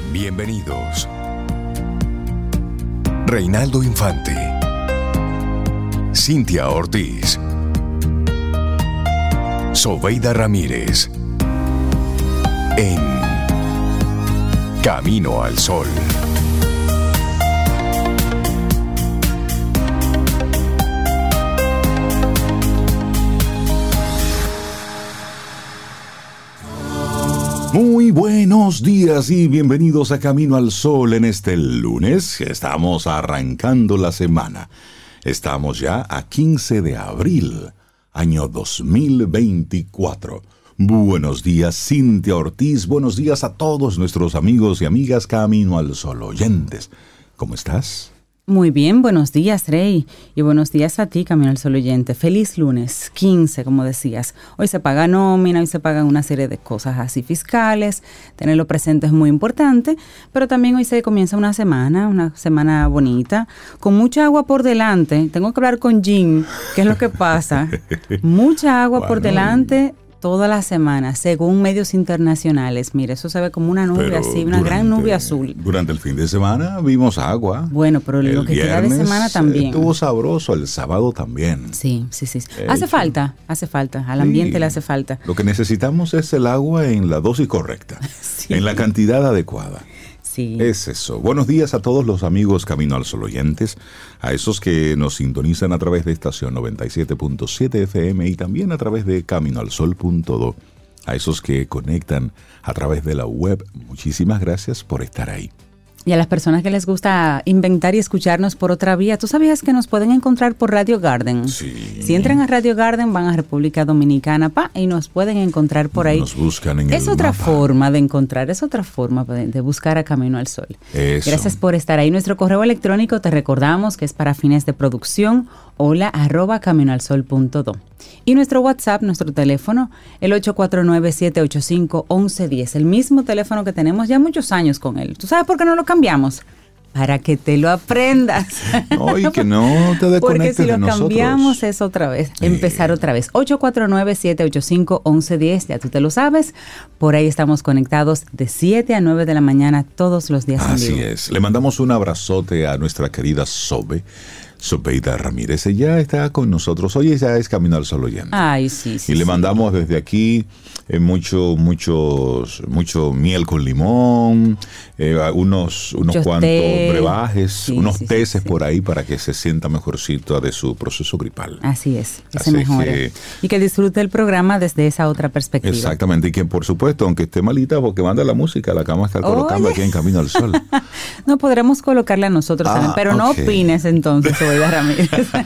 Bienvenidos. Reinaldo Infante, Cintia Ortiz, Sobeida Ramírez, en Camino al Sol. Muy buenos días y bienvenidos a Camino al Sol en este lunes. Estamos arrancando la semana. Estamos ya a 15 de abril, año 2024. Buenos días, Cintia Ortiz. Buenos días a todos nuestros amigos y amigas Camino al Sol oyentes. ¿Cómo estás? Muy bien, buenos días, Rey. Y buenos días a ti, Camino al Sol oyente. Feliz lunes, 15, como decías. Hoy se paga nómina, hoy se pagan una serie de cosas así fiscales. Tenerlo presente es muy importante, pero también hoy se comienza una semana bonita, con mucha agua por delante. Tengo que hablar con Jim, ¿qué es lo que pasa? Mucha agua por delante toda la semana, según medios internacionales. Mire, eso se ve como una nube así, una gran nube azul. Durante el fin de semana vimos agua. Bueno, pero lo que queda de semana también. Estuvo sabroso, el sábado también. Sí. Hace falta, al ambiente le hace falta. Lo que necesitamos es el agua en la dosis correcta, en la cantidad adecuada. Sí. Es eso. Buenos días a todos los amigos Camino al Sol oyentes, a esos que nos sintonizan a través de estación 97.7 FM y también a través de caminoalsol.do, a esos que conectan a través de la web. Muchísimas gracias por estar ahí. Y a las personas que les gusta inventar y escucharnos por otra vía, ¿tú sabías que nos pueden encontrar por Radio Garden? Sí. Si entran a Radio Garden, van a República Dominicana, y nos pueden encontrar por ahí. Nos buscan en es el otra mapa. forma de encontrar, es otra forma de buscar a Camino al Sol. Eso. Gracias por estar ahí. Nuestro correo electrónico, te recordamos que es para fines de producción, hola@caminoalsol.do. Y nuestro WhatsApp, nuestro teléfono, el 849-785-1110. El mismo teléfono que tenemos ya muchos años con él. ¿Tú sabes por qué no lo cambiamos? Para que te lo aprendas. No, y que no te desconectes Porque si de lo nosotros. cambiamos es otra vez, empezar otra vez. 849-785-1110, ya tú te lo sabes. Por ahí estamos conectados de 7 a 9 de la mañana todos los días en vivo. Así es. Le mandamos un abrazote a nuestra querida Sobeida Ramírez. Ella está con nosotros. Hoy ella es Camino al Sol oyente. Ay, sí. Y le mandamos desde aquí mucho miel con limón, unos cuantos brebajes, unos teces por ahí para que se sienta mejorcito de su proceso gripal. Así es, que se mejore. Y que disfrute el programa desde esa otra perspectiva. Exactamente, y que por supuesto, aunque esté malita, porque manda la música, la cama está colocando aquí en Camino al Sol. No podremos colocarla nosotros también, pero no opines entonces, Sobeida Ramírez.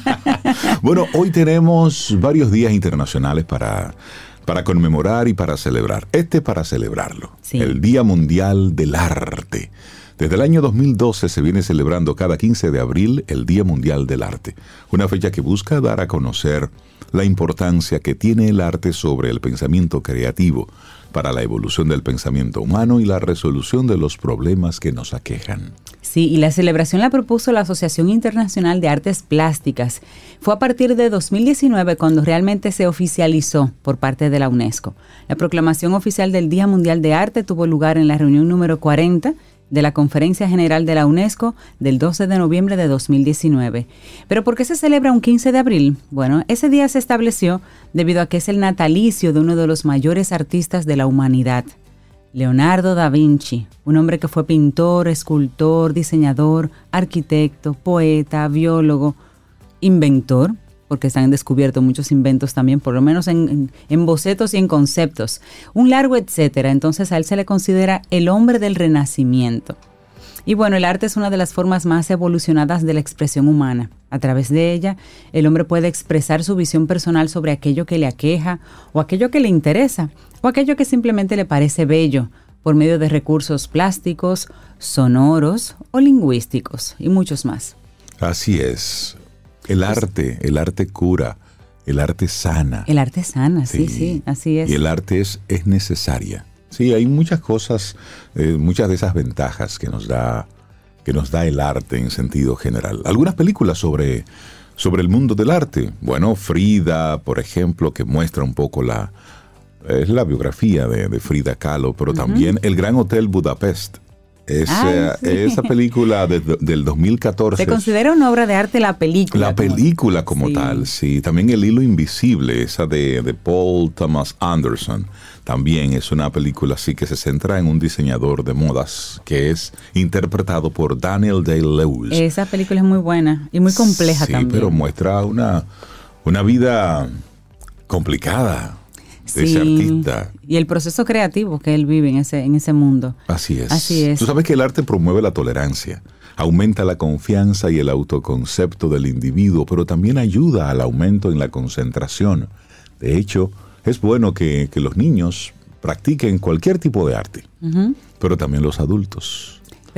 Bueno, hoy tenemos varios días internacionales para conmemorar y para celebrar. Para celebrarlo. Sí. El Día Mundial del Arte. Desde el año 2012 se viene celebrando cada 15 de abril el Día Mundial del Arte. Una fecha que busca dar a conocer la importancia que tiene el arte sobre el pensamiento creativo para la evolución del pensamiento humano y la resolución de los problemas que nos aquejan. Sí, y la celebración la propuso la Asociación Internacional de Artes Plásticas. Fue a partir de 2019 cuando realmente se oficializó por parte de la UNESCO. La proclamación oficial del Día Mundial de Arte tuvo lugar en la reunión número 40 de la Conferencia General de la UNESCO del 12 de noviembre de 2019. ¿Pero por qué se celebra un 15 de abril? Bueno, ese día se estableció debido a que es el natalicio de uno de los mayores artistas de la humanidad, Leonardo da Vinci, un hombre que fue pintor, escultor, diseñador, arquitecto, poeta, biólogo, inventor, porque se han descubierto muchos inventos también, por lo menos en bocetos y en conceptos, un largo etcétera. Entonces a él se le considera el hombre del Renacimiento. Y bueno, el arte es una de las formas más evolucionadas de la expresión humana. A través de ella, el hombre puede expresar su visión personal sobre aquello que le aqueja, o aquello que le interesa, o aquello que simplemente le parece bello, por medio de recursos plásticos, sonoros o lingüísticos, y muchos más. Así es. El arte cura, el arte sana. El arte sana, sí, así es. Y el arte es necesaria. Sí, hay muchas cosas, muchas de esas ventajas que nos da el arte en sentido general. Algunas películas sobre el mundo del arte. Bueno, Frida, por ejemplo, que muestra un poco la biografía de Frida Kahlo, pero también El Gran Hotel Budapest, Esa película del 2014. Se considera una obra de arte la película. La película como tal, sí. También El hilo invisible, esa de Paul Thomas Anderson. También es una película así que se centra en un diseñador de modas que es interpretado por Daniel Day-Lewis. Esa película es muy buena y muy compleja también. Sí, pero muestra una vida complicada de ese artista. Y el proceso creativo que él vive en ese mundo. Así es. Tú sabes que el arte promueve la tolerancia, aumenta la confianza y el autoconcepto del individuo, pero también ayuda al aumento en la concentración. De hecho, es bueno que los niños practiquen cualquier tipo de arte, pero también los adultos.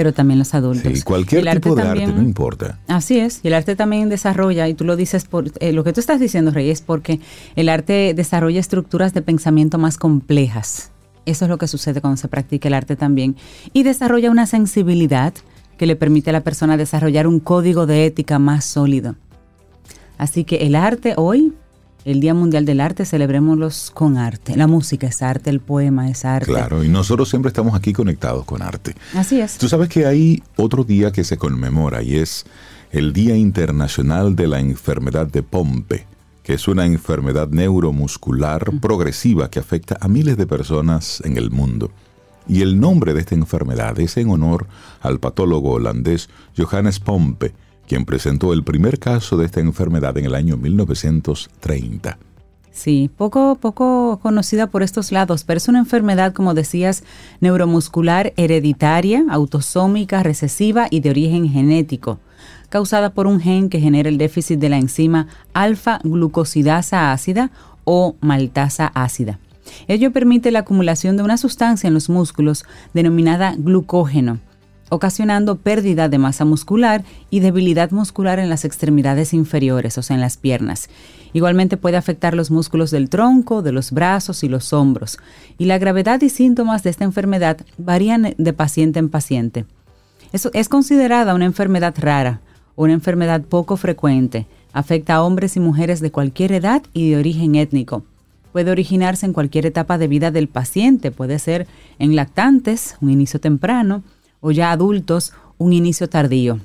Sí, cualquier tipo de arte, no importa. Así es, y el arte también desarrolla, y tú lo dices, lo que tú estás diciendo, Rey, es porque el arte desarrolla estructuras de pensamiento más complejas. Eso es lo que sucede cuando se practica el arte también. Y desarrolla una sensibilidad que le permite a la persona desarrollar un código de ética más sólido. Así que el arte hoy, el Día Mundial del Arte, celebrémoslos con arte. La música es arte, el poema es arte. Claro, y nosotros siempre estamos aquí conectados con arte. Así es. Tú sabes que hay otro día que se conmemora y es el Día Internacional de la Enfermedad de Pompe, que es una enfermedad neuromuscular progresiva que afecta a miles de personas en el mundo. Y el nombre de esta enfermedad es en honor al patólogo holandés Johannes Pompe, quien presentó el primer caso de esta enfermedad en el año 1930. Sí, poco conocida por estos lados, pero es una enfermedad, como decías, neuromuscular hereditaria, autosómica, recesiva y de origen genético, causada por un gen que genera el déficit de la enzima alfa-glucosidasa ácida o maltasa ácida. Ello permite la acumulación de una sustancia en los músculos denominada glucógeno, ocasionando pérdida de masa muscular y debilidad muscular en las extremidades inferiores, o sea, en las piernas. Igualmente puede afectar los músculos del tronco, de los brazos y los hombros. Y la gravedad y síntomas de esta enfermedad varían de paciente en paciente. Es considerada una enfermedad rara, una enfermedad poco frecuente. Afecta a hombres y mujeres de cualquier edad y de origen étnico. Puede originarse en cualquier etapa de vida del paciente. Puede ser en lactantes, un inicio temprano, o ya adultos, un inicio tardío.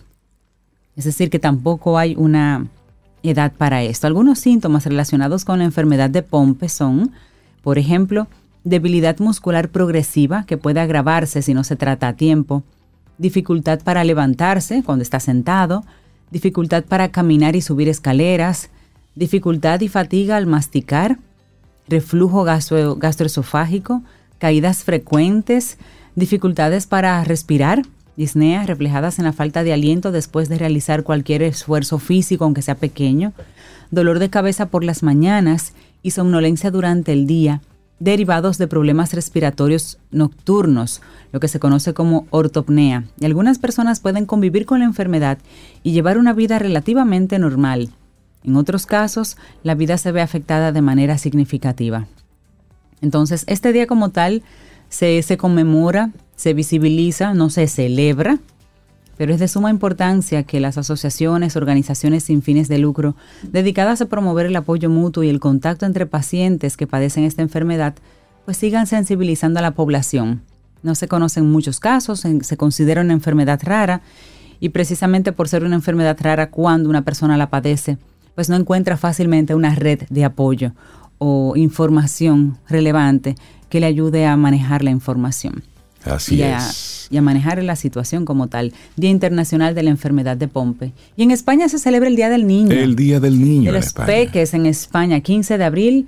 Es decir, que tampoco hay una edad para esto. Algunos síntomas relacionados con la enfermedad de Pompe son, por ejemplo, debilidad muscular progresiva que puede agravarse si no se trata a tiempo, dificultad para levantarse cuando está sentado, dificultad para caminar y subir escaleras, dificultad y fatiga al masticar, reflujo gastroesofágico, caídas frecuentes, dificultades para respirar, disnea reflejadas en la falta de aliento después de realizar cualquier esfuerzo físico, aunque sea pequeño, dolor de cabeza por las mañanas y somnolencia durante el día, derivados de problemas respiratorios nocturnos, lo que se conoce como ortopnea. Y algunas personas pueden convivir con la enfermedad y llevar una vida relativamente normal. En otros casos, la vida se ve afectada de manera significativa. Entonces, este día como tal se conmemora, se visibiliza, no se celebra, pero es de suma importancia que las asociaciones, organizaciones sin fines de lucro, dedicadas a promover el apoyo mutuo y el contacto entre pacientes que padecen esta enfermedad, pues sigan sensibilizando a la población. No se conocen muchos casos, se considera una enfermedad rara, y precisamente por ser una enfermedad rara cuando una persona la padece, pues no encuentra fácilmente una red de apoyo o información relevante que le ayude a manejar la información. Así es. Y a manejar la situación como tal. Día Internacional de la Enfermedad de Pompe. Y en España se celebra el Día del Niño. El Día del Niño de los peques en España, 15 de abril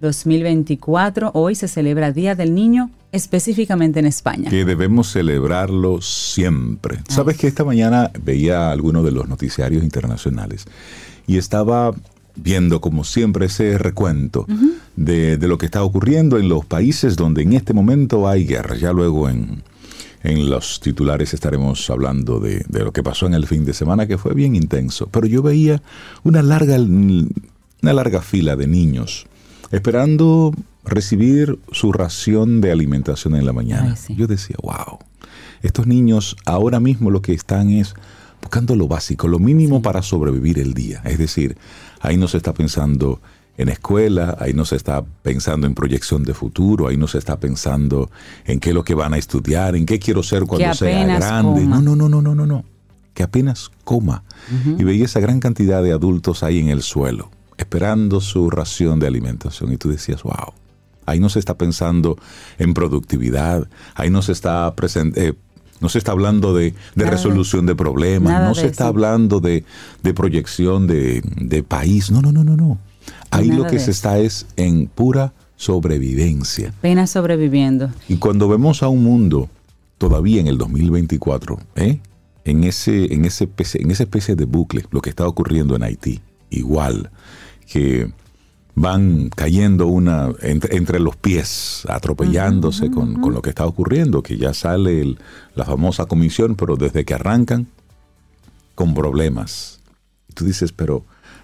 2024. Hoy se celebra Día del Niño, específicamente en España. Que debemos celebrarlo siempre. Sabes que esta mañana veía algunos de los noticiarios internacionales y estaba viendo como siempre ese recuento de lo que está ocurriendo en los países donde en este momento hay guerra. Ya luego en los titulares estaremos hablando de lo que pasó en el fin de semana, que fue bien intenso. Pero yo veía una larga fila de niños esperando recibir su ración de alimentación en la mañana. Ay, sí. Yo decía, wow, estos niños ahora mismo lo que están es buscando lo básico, lo mínimo para sobrevivir el día. Es decir, ahí no se está pensando en escuela, ahí no se está pensando en proyección de futuro, ahí no se está pensando en qué es lo que van a estudiar, en qué quiero ser cuando sea grande. Coma. No. Que apenas coma. Y veía esa gran cantidad de adultos ahí en el suelo, esperando su ración de alimentación. Y tú decías, wow, ahí no se está pensando en productividad, ahí no se está no se está hablando de resolución de problemas, no se está hablando de proyección de país. No. Ahí lo que se está es en pura sobrevivencia. Apenas sobreviviendo. Y cuando vemos a un mundo todavía en el 2024, en esa especie de bucle, lo que está ocurriendo en Haití, igual, que van cayendo entre los pies, atropellándose con lo que está ocurriendo, que ya sale la famosa comisión, pero desde que arrancan, con problemas. Y tú dices, pero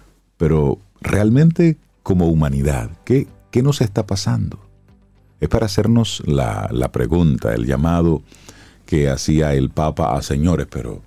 realmente como humanidad, ¿qué nos está pasando? Es para hacernos la pregunta, el llamado que hacía el Papa a señores,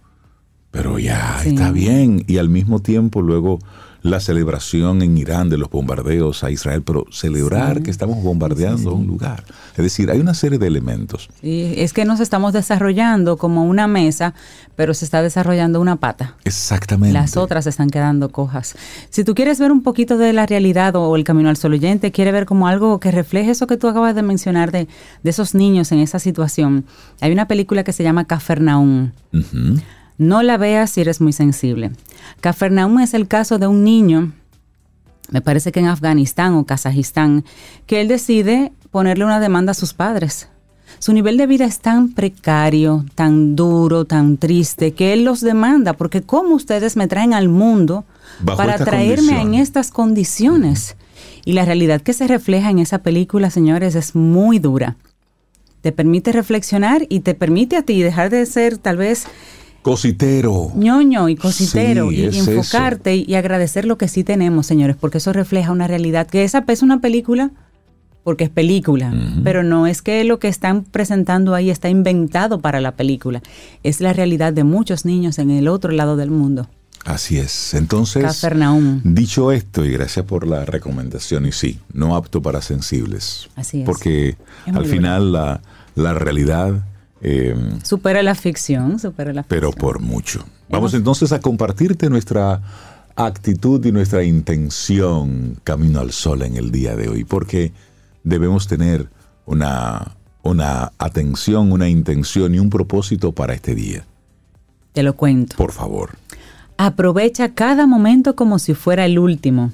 pero ya está bien. Y al mismo tiempo luego la celebración en Irán de los bombardeos a Israel, pero celebrar que estamos bombardeando un lugar. Es decir, hay una serie de elementos. Sí, es que nos estamos desarrollando como una mesa, pero se está desarrollando una pata. Exactamente. Las otras se están quedando cojas. Si tú quieres ver un poquito de la realidad o el Camino al Sol oyente, quiere ver como algo que refleje eso que tú acabas de mencionar de esos niños en esa situación, hay una película que se llama Cafarnaúm. Uh-huh. No la veas si eres muy sensible. Cafarnaúm es el caso de un niño, me parece que en Afganistán o Kazajistán, que él decide ponerle una demanda a sus padres. Su nivel de vida es tan precario, tan duro, tan triste, que él los demanda, porque ¿cómo ustedes me traen al mundo para traerme en estas condiciones? Y la realidad que se refleja en esa película, señores, es muy dura. Te permite reflexionar y te permite a ti dejar de ser tal vez cositero. ñoño y cositero, sí, y enfocarte y agradecer lo que sí tenemos, señores, porque eso refleja una realidad, que esa es una película, porque es película, pero no es que lo que están presentando ahí está inventado para la película, es la realidad de muchos niños en el otro lado del mundo. Así es. Entonces, Cafarnaúm. Dicho esto, y gracias por la recomendación, y sí, no apto para sensibles. Así es. Porque es al final la realidad supera la ficción, pero por mucho. Vamos entonces a compartirte nuestra actitud y nuestra intención Camino al Sol en el día de hoy, porque debemos tener una atención, una intención y un propósito para este día. Te lo cuento. Por favor. Aprovecha cada momento como si fuera el último.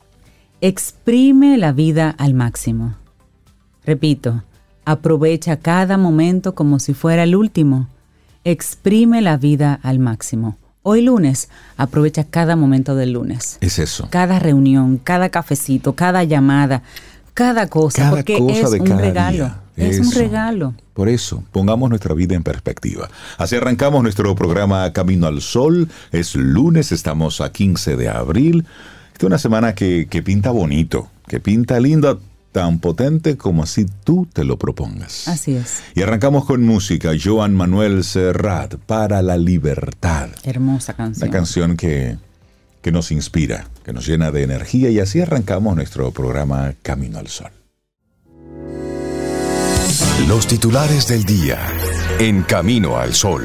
Exprime la vida al máximo. Repito. Aprovecha cada momento como si fuera el último. Exprime la vida al máximo. Hoy lunes, aprovecha cada momento del lunes. Es eso. Cada reunión, cada cafecito, cada llamada, cada cosa, porque es un regalo. Es un regalo. Por eso, pongamos nuestra vida en perspectiva. Así arrancamos nuestro programa Camino al Sol. Es lunes, estamos a 15 de abril. Esta es una semana que pinta bonito, que pinta lindo, tan potente como así tú te lo propongas. Así es. Y arrancamos con música. Joan Manuel Serrat, Para la Libertad. Hermosa canción. Una canción que nos inspira, que nos llena de energía, y así arrancamos nuestro programa Camino al Sol. Los titulares del día en Camino al Sol.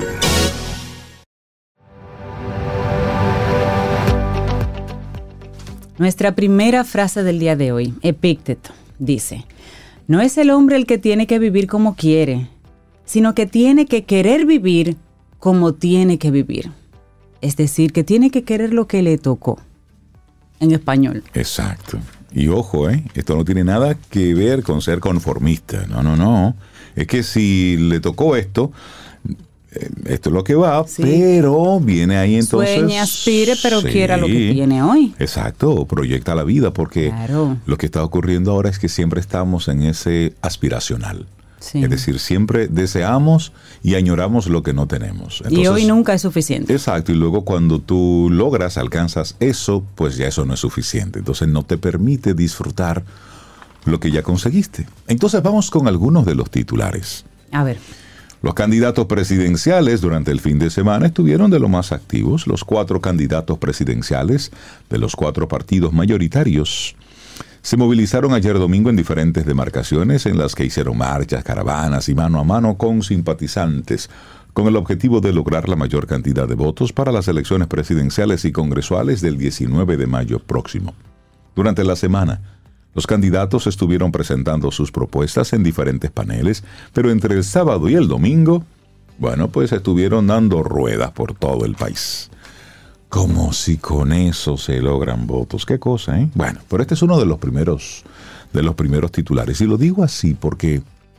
Nuestra primera frase del día de hoy, Epícteto, dice: no es el hombre el que tiene que vivir como quiere, sino que tiene que querer vivir como tiene que vivir. Es decir, que tiene que querer lo que le tocó, en español. Exacto. Y ojo, esto no tiene nada que ver con ser conformista. No. Es que si le tocó esto es lo que va, sí, pero viene ahí entonces... Sueñe, aspire, pero sí, quiera lo que tiene hoy. Exacto, proyecta la vida, porque claro, lo que está ocurriendo ahora es que siempre estamos en ese aspiracional. Sí. Es decir, siempre deseamos y añoramos lo que no tenemos. Entonces, y hoy nunca es suficiente. Exacto, y luego cuando tú logras, alcanzas eso, pues ya eso no es suficiente. Entonces no te permite disfrutar lo que ya conseguiste. Entonces vamos con algunos de los titulares. A ver. Los candidatos presidenciales durante el fin de semana estuvieron de lo más activos. Los 4 candidatos presidenciales de los 4 partidos mayoritarios se movilizaron ayer domingo en diferentes demarcaciones en las que hicieron marchas, caravanas y mano a mano con simpatizantes, con el objetivo de lograr la mayor cantidad de votos para las elecciones presidenciales y congresuales del 19 de mayo próximo. Durante la semana, los candidatos estuvieron presentando sus propuestas en diferentes paneles, pero entre el sábado y el domingo, pues estuvieron dando ruedas por todo el país. Como si con eso se logran votos. Qué cosa, ¿eh? Bueno, pero este es uno de los primeros titulares. Y lo digo así porque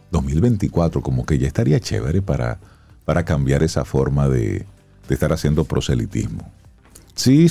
2024 como que ya estaría chévere para cambiar esa forma de estar haciendo proselitismo. Sí.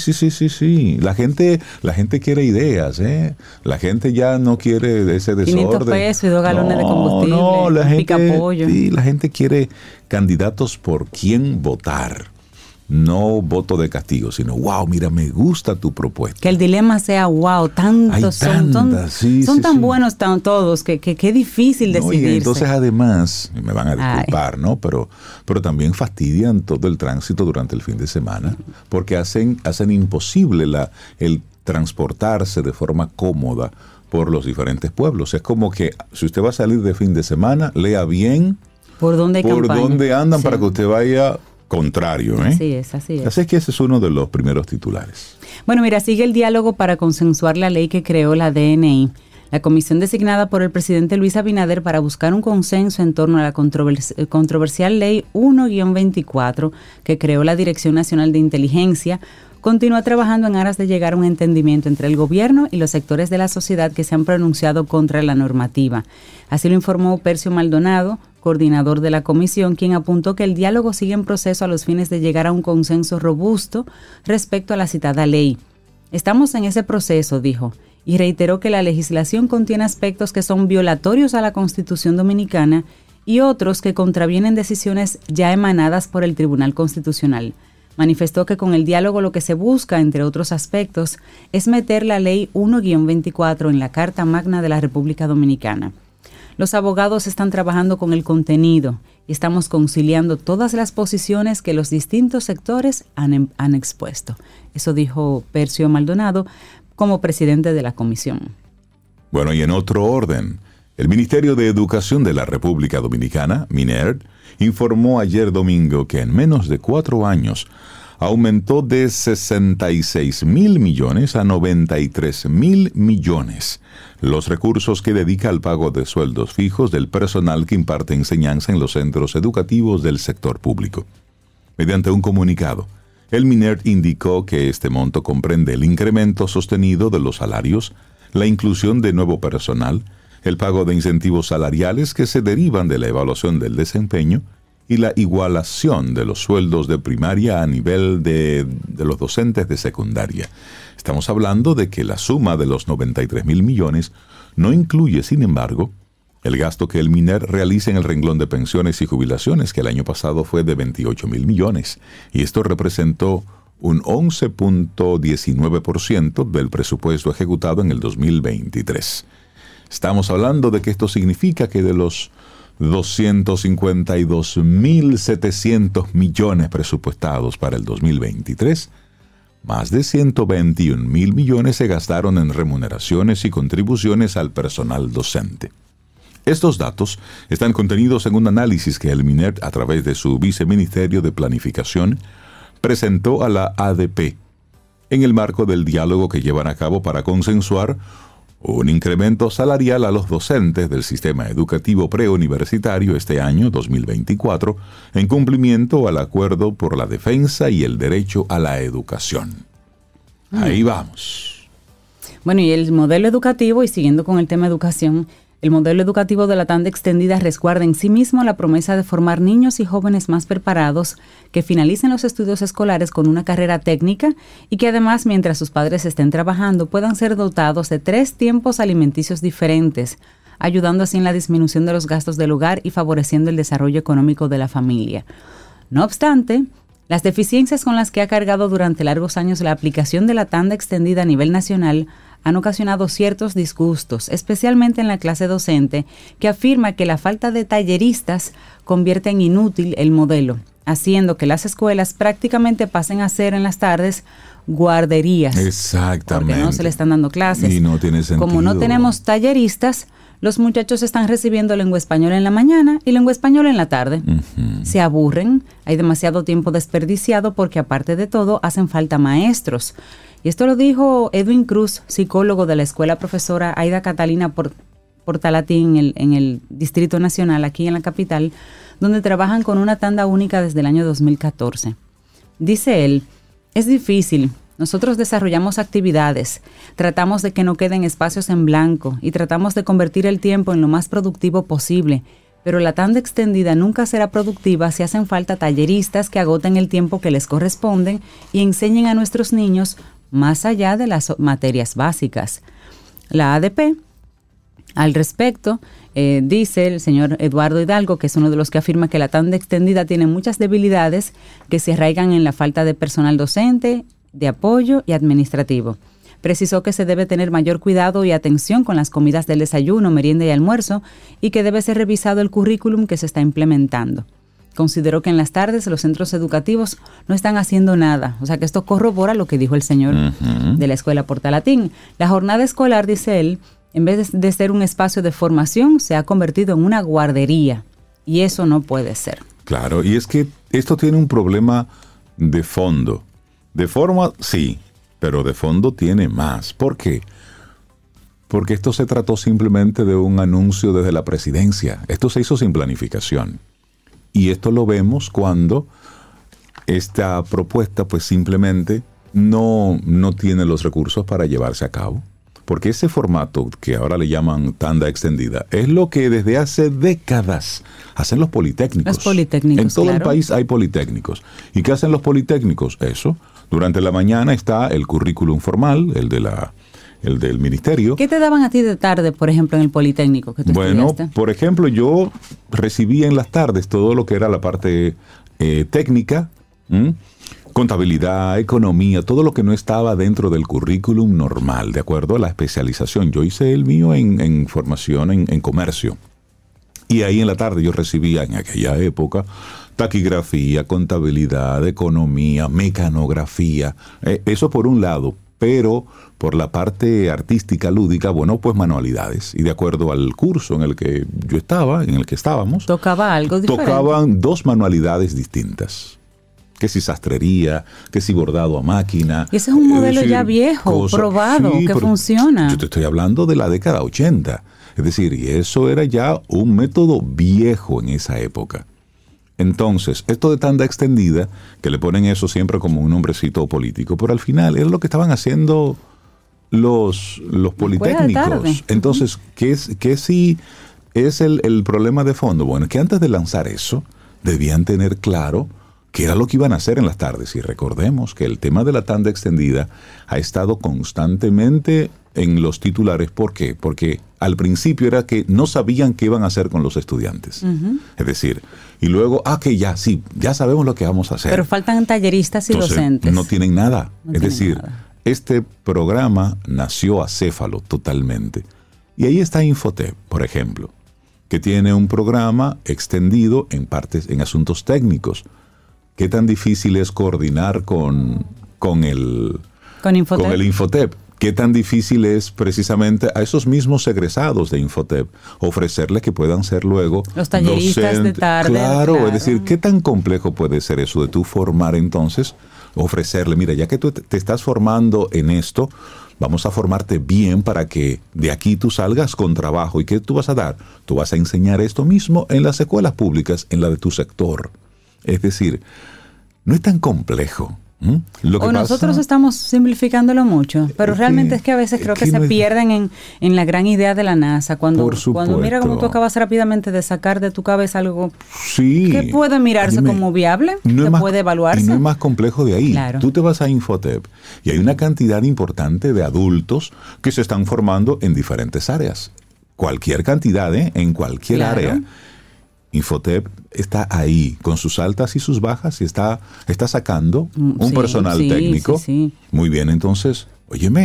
La gente quiere ideas, ¿eh? La gente ya no quiere ese desorden. 500 pesos y 2 galones de combustible. No, la gente quiere candidatos por quien votar. No voto de castigo, sino, wow, mira, me gusta tu propuesta. Que el dilema sea, wow, tantos son tan buenos todos, que difícil decidirse. Y entonces además, me van a disculpar, ¿no? Pero también fastidian todo el tránsito durante el fin de semana, porque hacen imposible el transportarse de forma cómoda por los diferentes pueblos. Es como que si usted va a salir de fin de semana, lea bien por dónde andan para que usted vaya contrario, ¿eh? Así es. Así es que ese es uno de los primeros titulares. Bueno, mira, sigue el diálogo para consensuar la ley que creó la DNI. La comisión designada por el presidente Luis Abinader para buscar un consenso en torno a la controversial ley 1-24 que creó la Dirección Nacional de Inteligencia continúa trabajando en aras de llegar a un entendimiento entre el gobierno y los sectores de la sociedad que se han pronunciado contra la normativa. Así lo informó Percio Maldonado, coordinador de la comisión, quien apuntó que el diálogo sigue en proceso a los fines de llegar a un consenso robusto respecto a la citada ley. Estamos en ese proceso, dijo, y reiteró que la legislación contiene aspectos que son violatorios a la Constitución Dominicana y otros que contravienen decisiones ya emanadas por el Tribunal Constitucional. Manifestó que con el diálogo lo que se busca, entre otros aspectos, es meter la ley 1-24 en la Carta Magna de la República Dominicana. Los abogados están trabajando con el contenido y estamos conciliando todas las posiciones que los distintos sectores han expuesto. Eso dijo Percio Maldonado como presidente de la comisión. Bueno, y en otro orden, el Ministerio de Educación de la República Dominicana, MINERD, informó ayer domingo que en menos de 4 años aumentó de 66,000 millones a 93,000 millones los recursos que dedica al pago de sueldos fijos del personal que imparte enseñanza en los centros educativos del sector público. Mediante un comunicado, el MINERD indicó que este monto comprende el incremento sostenido de los salarios, la inclusión de nuevo personal, el pago de incentivos salariales que se derivan de la evaluación del desempeño y la igualación de los sueldos de primaria a nivel de los docentes de secundaria. Estamos hablando de que la suma de los 93,000 millones no incluye, sin embargo, el gasto que el MINERD realiza en el renglón de pensiones y jubilaciones, que el año pasado fue de 28,000 millones, y esto representó un 11.19% del presupuesto ejecutado en el 2023. Estamos hablando de que esto significa que de los 252.700 millones presupuestados para el 2023, más de 121,000 millones se gastaron en remuneraciones y contribuciones al personal docente. Estos datos están contenidos en un análisis que el MINERD, a través de su Viceministerio de Planificación, presentó a la ADP en el marco del diálogo que llevan a cabo para consensuar un incremento salarial a los docentes del sistema educativo preuniversitario este año 2024, en cumplimiento al acuerdo por la defensa y el derecho a la educación. Ahí vamos. Bueno, y el modelo educativo, y siguiendo con el tema educación, el modelo educativo de la tanda extendida resguarda en sí mismo la promesa de formar niños y jóvenes más preparados que finalicen los estudios escolares con una carrera técnica y que además, mientras sus padres estén trabajando, puedan ser dotados de 3 tiempos alimenticios diferentes, ayudando así en la disminución de los gastos del hogar y favoreciendo el desarrollo económico de la familia. No obstante, las deficiencias con las que ha cargado durante largos años la aplicación de la tanda extendida a nivel nacional han ocasionado ciertos disgustos, especialmente en la clase docente, que afirma que la falta de talleristas convierte en inútil el modelo. haciendo que las escuelas prácticamente pasen a ser en las tardes guarderías. Exactamente. Porque no se le están dando clases. Y no tiene sentido. Como no tenemos talleristas, los muchachos están recibiendo lengua española en la mañana y lengua española en la tarde. Uh-huh. Se aburren, hay demasiado tiempo desperdiciado porque aparte de todo hacen falta maestros. Y esto lo dijo Edwin Cruz, psicólogo de la Escuela Profesora Aida Catalina Portalatín en el Distrito Nacional, aquí en la capital, donde trabajan con una tanda única desde el año 2014. Dice él, es difícil. Nosotros desarrollamos actividades, tratamos de que no queden espacios en blanco y tratamos de convertir el tiempo en lo más productivo posible, pero la tanda extendida nunca será productiva si hacen falta talleristas que agoten el tiempo que les corresponden y enseñen a nuestros niños más allá de las materias básicas. La ADP, al respecto, dice el señor Eduardo Hidalgo, que es uno de los que afirma que la tanda extendida tiene muchas debilidades que se arraigan en la falta de personal docente, de apoyo y administrativo. Precisó que se debe tener mayor cuidado y atención con las comidas del desayuno, merienda y almuerzo y que debe ser revisado el currículum que se está implementando. Consideró que en las tardes los centros educativos no están haciendo nada. O sea que esto corrobora lo que dijo el señor de la Escuela Portalatín. La jornada escolar, dice él, en vez de ser un espacio de formación, se ha convertido en una guardería. Y eso no puede ser. Claro, y es que esto tiene un problema de fondo. De forma, sí, pero de fondo tiene más. ¿Por qué? Porque esto se trató simplemente de un anuncio desde la presidencia. Esto se hizo sin planificación. Y esto lo vemos cuando esta propuesta pues simplemente no tiene los recursos para llevarse a cabo. Porque ese formato que ahora le llaman tanda extendida es lo que desde hace décadas hacen los politécnicos. Los politécnicos, en todo el país hay politécnicos. ¿Y qué hacen los politécnicos? Eso. Durante la mañana está el currículum formal, el del ministerio. ¿Qué te daban a ti de tarde, por ejemplo, en el politécnico que tú estudiaste? Por ejemplo, yo recibía en las tardes todo lo que era la parte técnica, contabilidad, economía, todo lo que no estaba dentro del currículum normal, de acuerdo a la especialización. Yo hice el mío en formación en comercio. Y ahí en la tarde yo recibía en aquella época taquigrafía, contabilidad, economía, mecanografía. Eso por un lado, pero por la parte artística, lúdica, bueno, pues manualidades. Y de acuerdo al curso en el que yo estaba, en el que estábamos, tocaba algo diferente. Tocaban 2 manualidades distintas. Que si sastrería, que si bordado a máquina. Y ese es un modelo ya viejo, probado, sí, que funciona. Yo te estoy hablando de la década 80. Es decir, y eso era ya un método viejo en esa época. Entonces, esto de tanda extendida, que le ponen eso siempre como un nombrecito político, pero al final era lo que estaban haciendo los politécnicos. Entonces, ¿qué sí es el problema de fondo? Bueno, que antes de lanzar eso, debían tener claro qué era lo que iban a hacer en las tardes. Y recordemos que el tema de la tanda extendida ha estado constantemente en los titulares. ¿Por qué? Porque al principio era que no sabían qué iban a hacer con los estudiantes. Uh-huh. Es decir, y luego, que ya sabemos lo que vamos a hacer. Pero faltan talleristas y entonces, docentes. No tienen nada. Este programa nació acéfalo totalmente. Y ahí está Infotep, por ejemplo, que tiene un programa extendido en asuntos técnicos. ¿Qué tan difícil es coordinar con el Infotep? ¿Qué tan difícil es precisamente a esos mismos egresados de Infotep ofrecerles que puedan ser luego los talleristas de tarde? Claro, es decir, ¿qué tan complejo puede ser eso de tú formar entonces? Ofrecerle, mira, ya que tú te estás formando en esto, vamos a formarte bien para que de aquí tú salgas con trabajo. ¿Y qué tú vas a dar? Tú vas a enseñar esto mismo en las escuelas públicas, en la de tu sector. Es decir, no es tan complejo. Nosotros estamos simplificándolo mucho, pero realmente es que a veces creo que se pierden en la gran idea de la NASA. Cuando mira cómo tú acabas rápidamente de sacar de tu cabeza algo que puede mirarse como viable, que puede evaluarse. Y no es más complejo de ahí. Claro. Tú te vas a Infotep y hay una cantidad importante de adultos que se están formando en diferentes áreas. Cualquier cantidad, en cualquier área. Infotep está ahí con sus altas y sus bajas y está sacando un personal técnico. Sí. Muy bien, entonces, óyeme,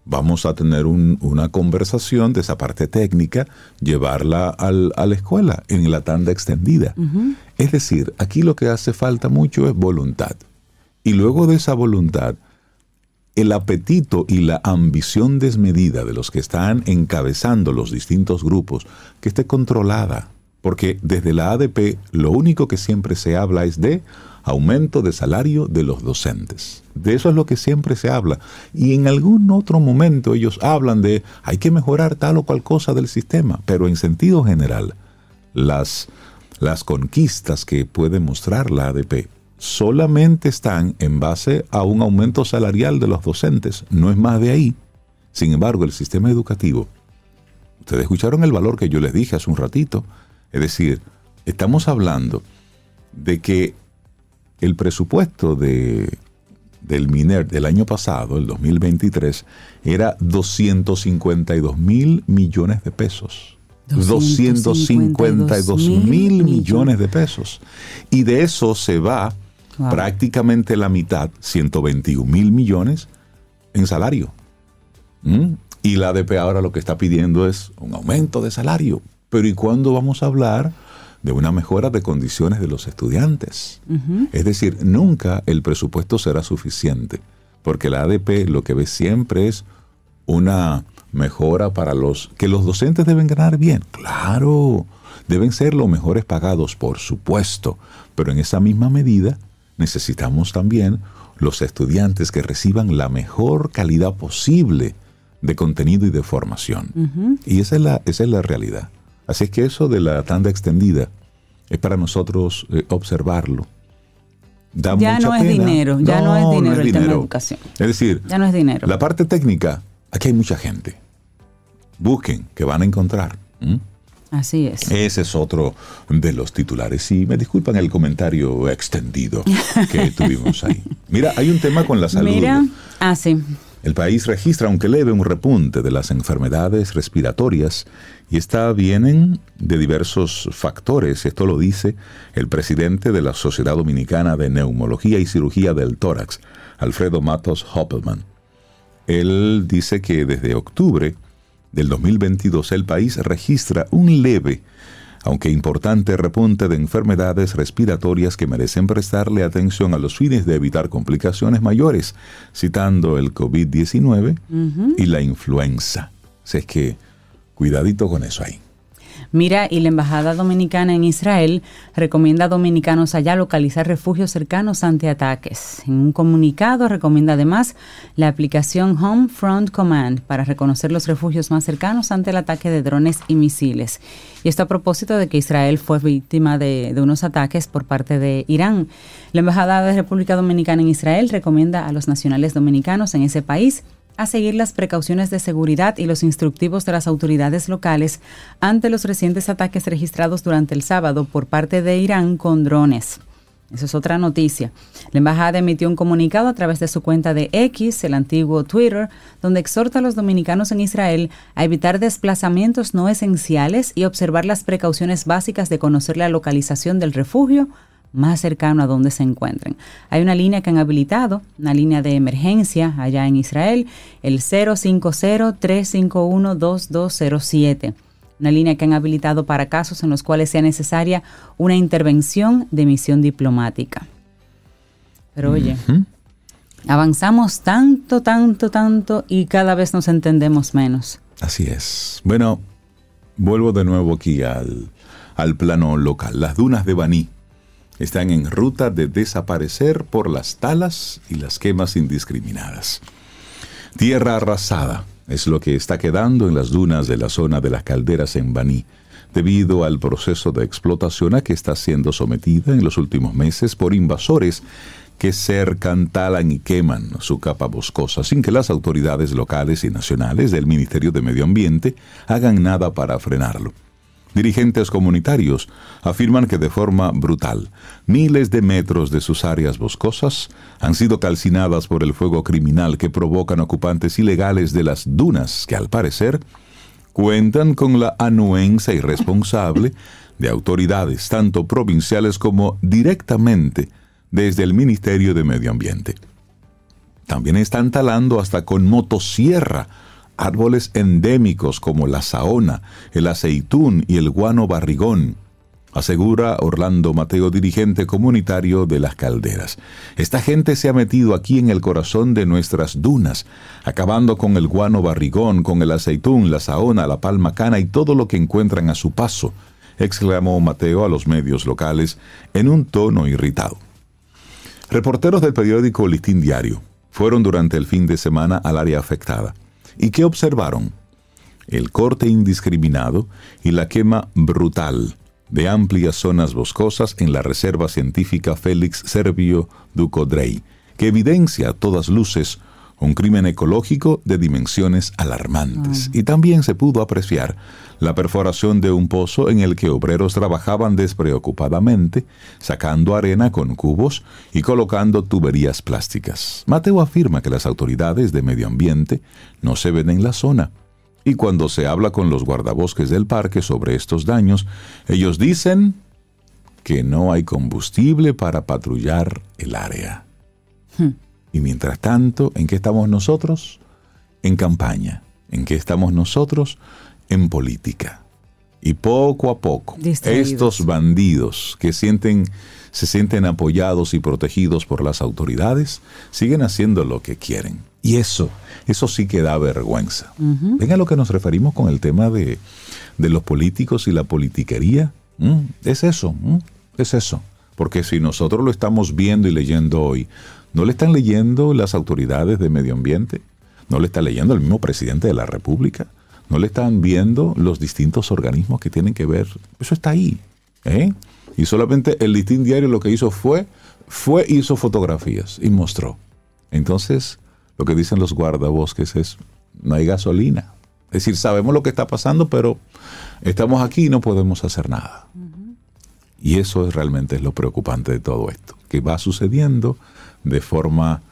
vamos a tener una conversación de esa parte técnica, llevarla a la escuela en la tanda extendida. Uh-huh. Es decir, aquí lo que hace falta mucho es voluntad. Y luego de esa voluntad, el apetito y la ambición desmedida de los que están encabezando los distintos grupos, que esté controlada. Porque desde la ADP lo único que siempre se habla es de aumento de salario de los docentes. De eso es lo que siempre se habla. Y en algún otro momento ellos hablan de hay que mejorar tal o cual cosa del sistema. Pero en sentido general, las conquistas que puede mostrar la ADP solamente están en base a un aumento salarial de los docentes. No es más de ahí. Sin embargo, el sistema educativo, ustedes escucharon el valor que yo les dije hace un ratito. Es decir, estamos hablando de que el presupuesto del MINER del año pasado, el 2023, era 252 mil millones de pesos. 252 mil millones de pesos. Y de eso se va prácticamente la mitad, 121 mil millones, en salario. Y la ADP ahora lo que está pidiendo es un aumento de salario. Pero ¿y cuándo vamos a hablar de una mejora de condiciones de los estudiantes? Uh-huh. Es decir, nunca el presupuesto será suficiente, porque la ADP lo que ve siempre es una mejora para que los docentes deben ganar bien. Claro, deben ser los mejores pagados, por supuesto, pero en esa misma medida necesitamos también los estudiantes que reciban la mejor calidad posible de contenido y de formación. Uh-huh. Y esa es la realidad. Así es que eso de la tanda extendida es para nosotros observarlo. Da ya mucha no es pena. Dinero, ya no es dinero el tema de educación. Es decir, ya no es dinero. La parte técnica, aquí hay mucha gente. Busquen, que van a encontrar. Así es. Ese es otro de los titulares. Y me disculpan el comentario extendido que tuvimos ahí. Mira, hay un tema con la salud. Sí. El país registra, aunque leve, un repunte de las enfermedades respiratorias y vienen de diversos factores. Esto lo dice el presidente de la Sociedad Dominicana de Neumología y Cirugía del Tórax, Alfredo Matos Hoppelman. Él dice que desde octubre del 2022 el país registra un leve, aunque importante repunte de enfermedades respiratorias que merecen prestarle atención a los fines de evitar complicaciones mayores, citando el COVID-19 y la influenza. Así es que, cuidadito con eso ahí. Mira, y la Embajada Dominicana en Israel recomienda a dominicanos allá localizar refugios cercanos ante ataques. En un comunicado recomienda además la aplicación Home Front Command para reconocer los refugios más cercanos ante el ataque de drones y misiles. Y esto a propósito de que Israel fue víctima de unos ataques por parte de Irán. La Embajada de República Dominicana en Israel recomienda a los nacionales dominicanos en ese país a seguir las precauciones de seguridad y los instructivos de las autoridades locales ante los recientes ataques registrados durante el sábado por parte de Irán con drones. Esa es otra noticia. La embajada emitió un comunicado a través de su cuenta de X, el antiguo Twitter, donde exhorta a los dominicanos en Israel a evitar desplazamientos no esenciales y observar las precauciones básicas de conocer la localización del refugio más cercano a donde se encuentren. Hay una línea que han habilitado, una línea de emergencia allá en Israel, el 050-351-2207. Una línea que han habilitado para casos en los cuales sea necesaria una intervención de misión diplomática. Pero oye, avanzamos tanto y cada vez nos entendemos menos. Así es. Bueno, vuelvo de nuevo aquí al plano local. Las dunas de Baní están en ruta de desaparecer por las talas y las quemas indiscriminadas. Tierra arrasada es lo que está quedando en las dunas de la zona de las calderas en Baní, debido al proceso de explotación a que está siendo sometida en los últimos meses por invasores que cercan, talan y queman su capa boscosa sin que las autoridades locales y nacionales del Ministerio de Medio Ambiente hagan nada para frenarlo. Dirigentes comunitarios afirman que de forma brutal, miles de metros de sus áreas boscosas han sido calcinadas por el fuego criminal que provocan ocupantes ilegales de las dunas que, al parecer, cuentan con la anuencia irresponsable de autoridades tanto provinciales como directamente desde el Ministerio de Medio Ambiente. También están talando hasta con motosierra árboles endémicos como la saona, el aceitún y el guano barrigón, asegura Orlando Mateo, dirigente comunitario de Las Calderas. Esta gente se ha metido aquí en el corazón de nuestras dunas, acabando con el guano barrigón, con el aceitún, la saona, la palma cana y todo lo que encuentran a su paso, exclamó Mateo a los medios locales en un tono irritado. Reporteros del periódico Listín Diario fueron durante el fin de semana al área afectada. ¿Y qué observaron? El corte indiscriminado y la quema brutal de amplias zonas boscosas en la Reserva Científica Félix Servio Ducodrey, que evidencia a todas luces un crimen ecológico de dimensiones alarmantes. Y también se pudo apreciar la perforación de un pozo en el que obreros trabajaban despreocupadamente, sacando arena con cubos y colocando tuberías plásticas. Mateo afirma que las autoridades de medio ambiente no se ven en la zona. Y cuando se habla con los guardabosques del parque sobre estos daños, ellos dicen que no hay combustible para patrullar el área. Y mientras tanto, ¿en qué estamos nosotros? En campaña. ¿En qué estamos nosotros? En política. Y poco a poco, estos bandidos que se sienten apoyados y protegidos por las autoridades, siguen haciendo lo que quieren. Y eso sí que da vergüenza. Ven a lo que nos referimos con el tema de los políticos y la politiquería. Es eso. Porque si nosotros lo estamos viendo y leyendo hoy, ¿no le están leyendo las autoridades de medio ambiente? ¿No le está leyendo el mismo presidente de la República? ¿No le están viendo los distintos organismos que tienen que ver? Eso está ahí. Y solamente el Listín Diario lo que hizo fue hizo fotografías y mostró. Entonces, lo que dicen los guardabosques es, no hay gasolina. Es decir, sabemos lo que está pasando, pero estamos aquí y no podemos hacer nada. Y eso realmente es lo preocupante de todo esto, que va sucediendo de forma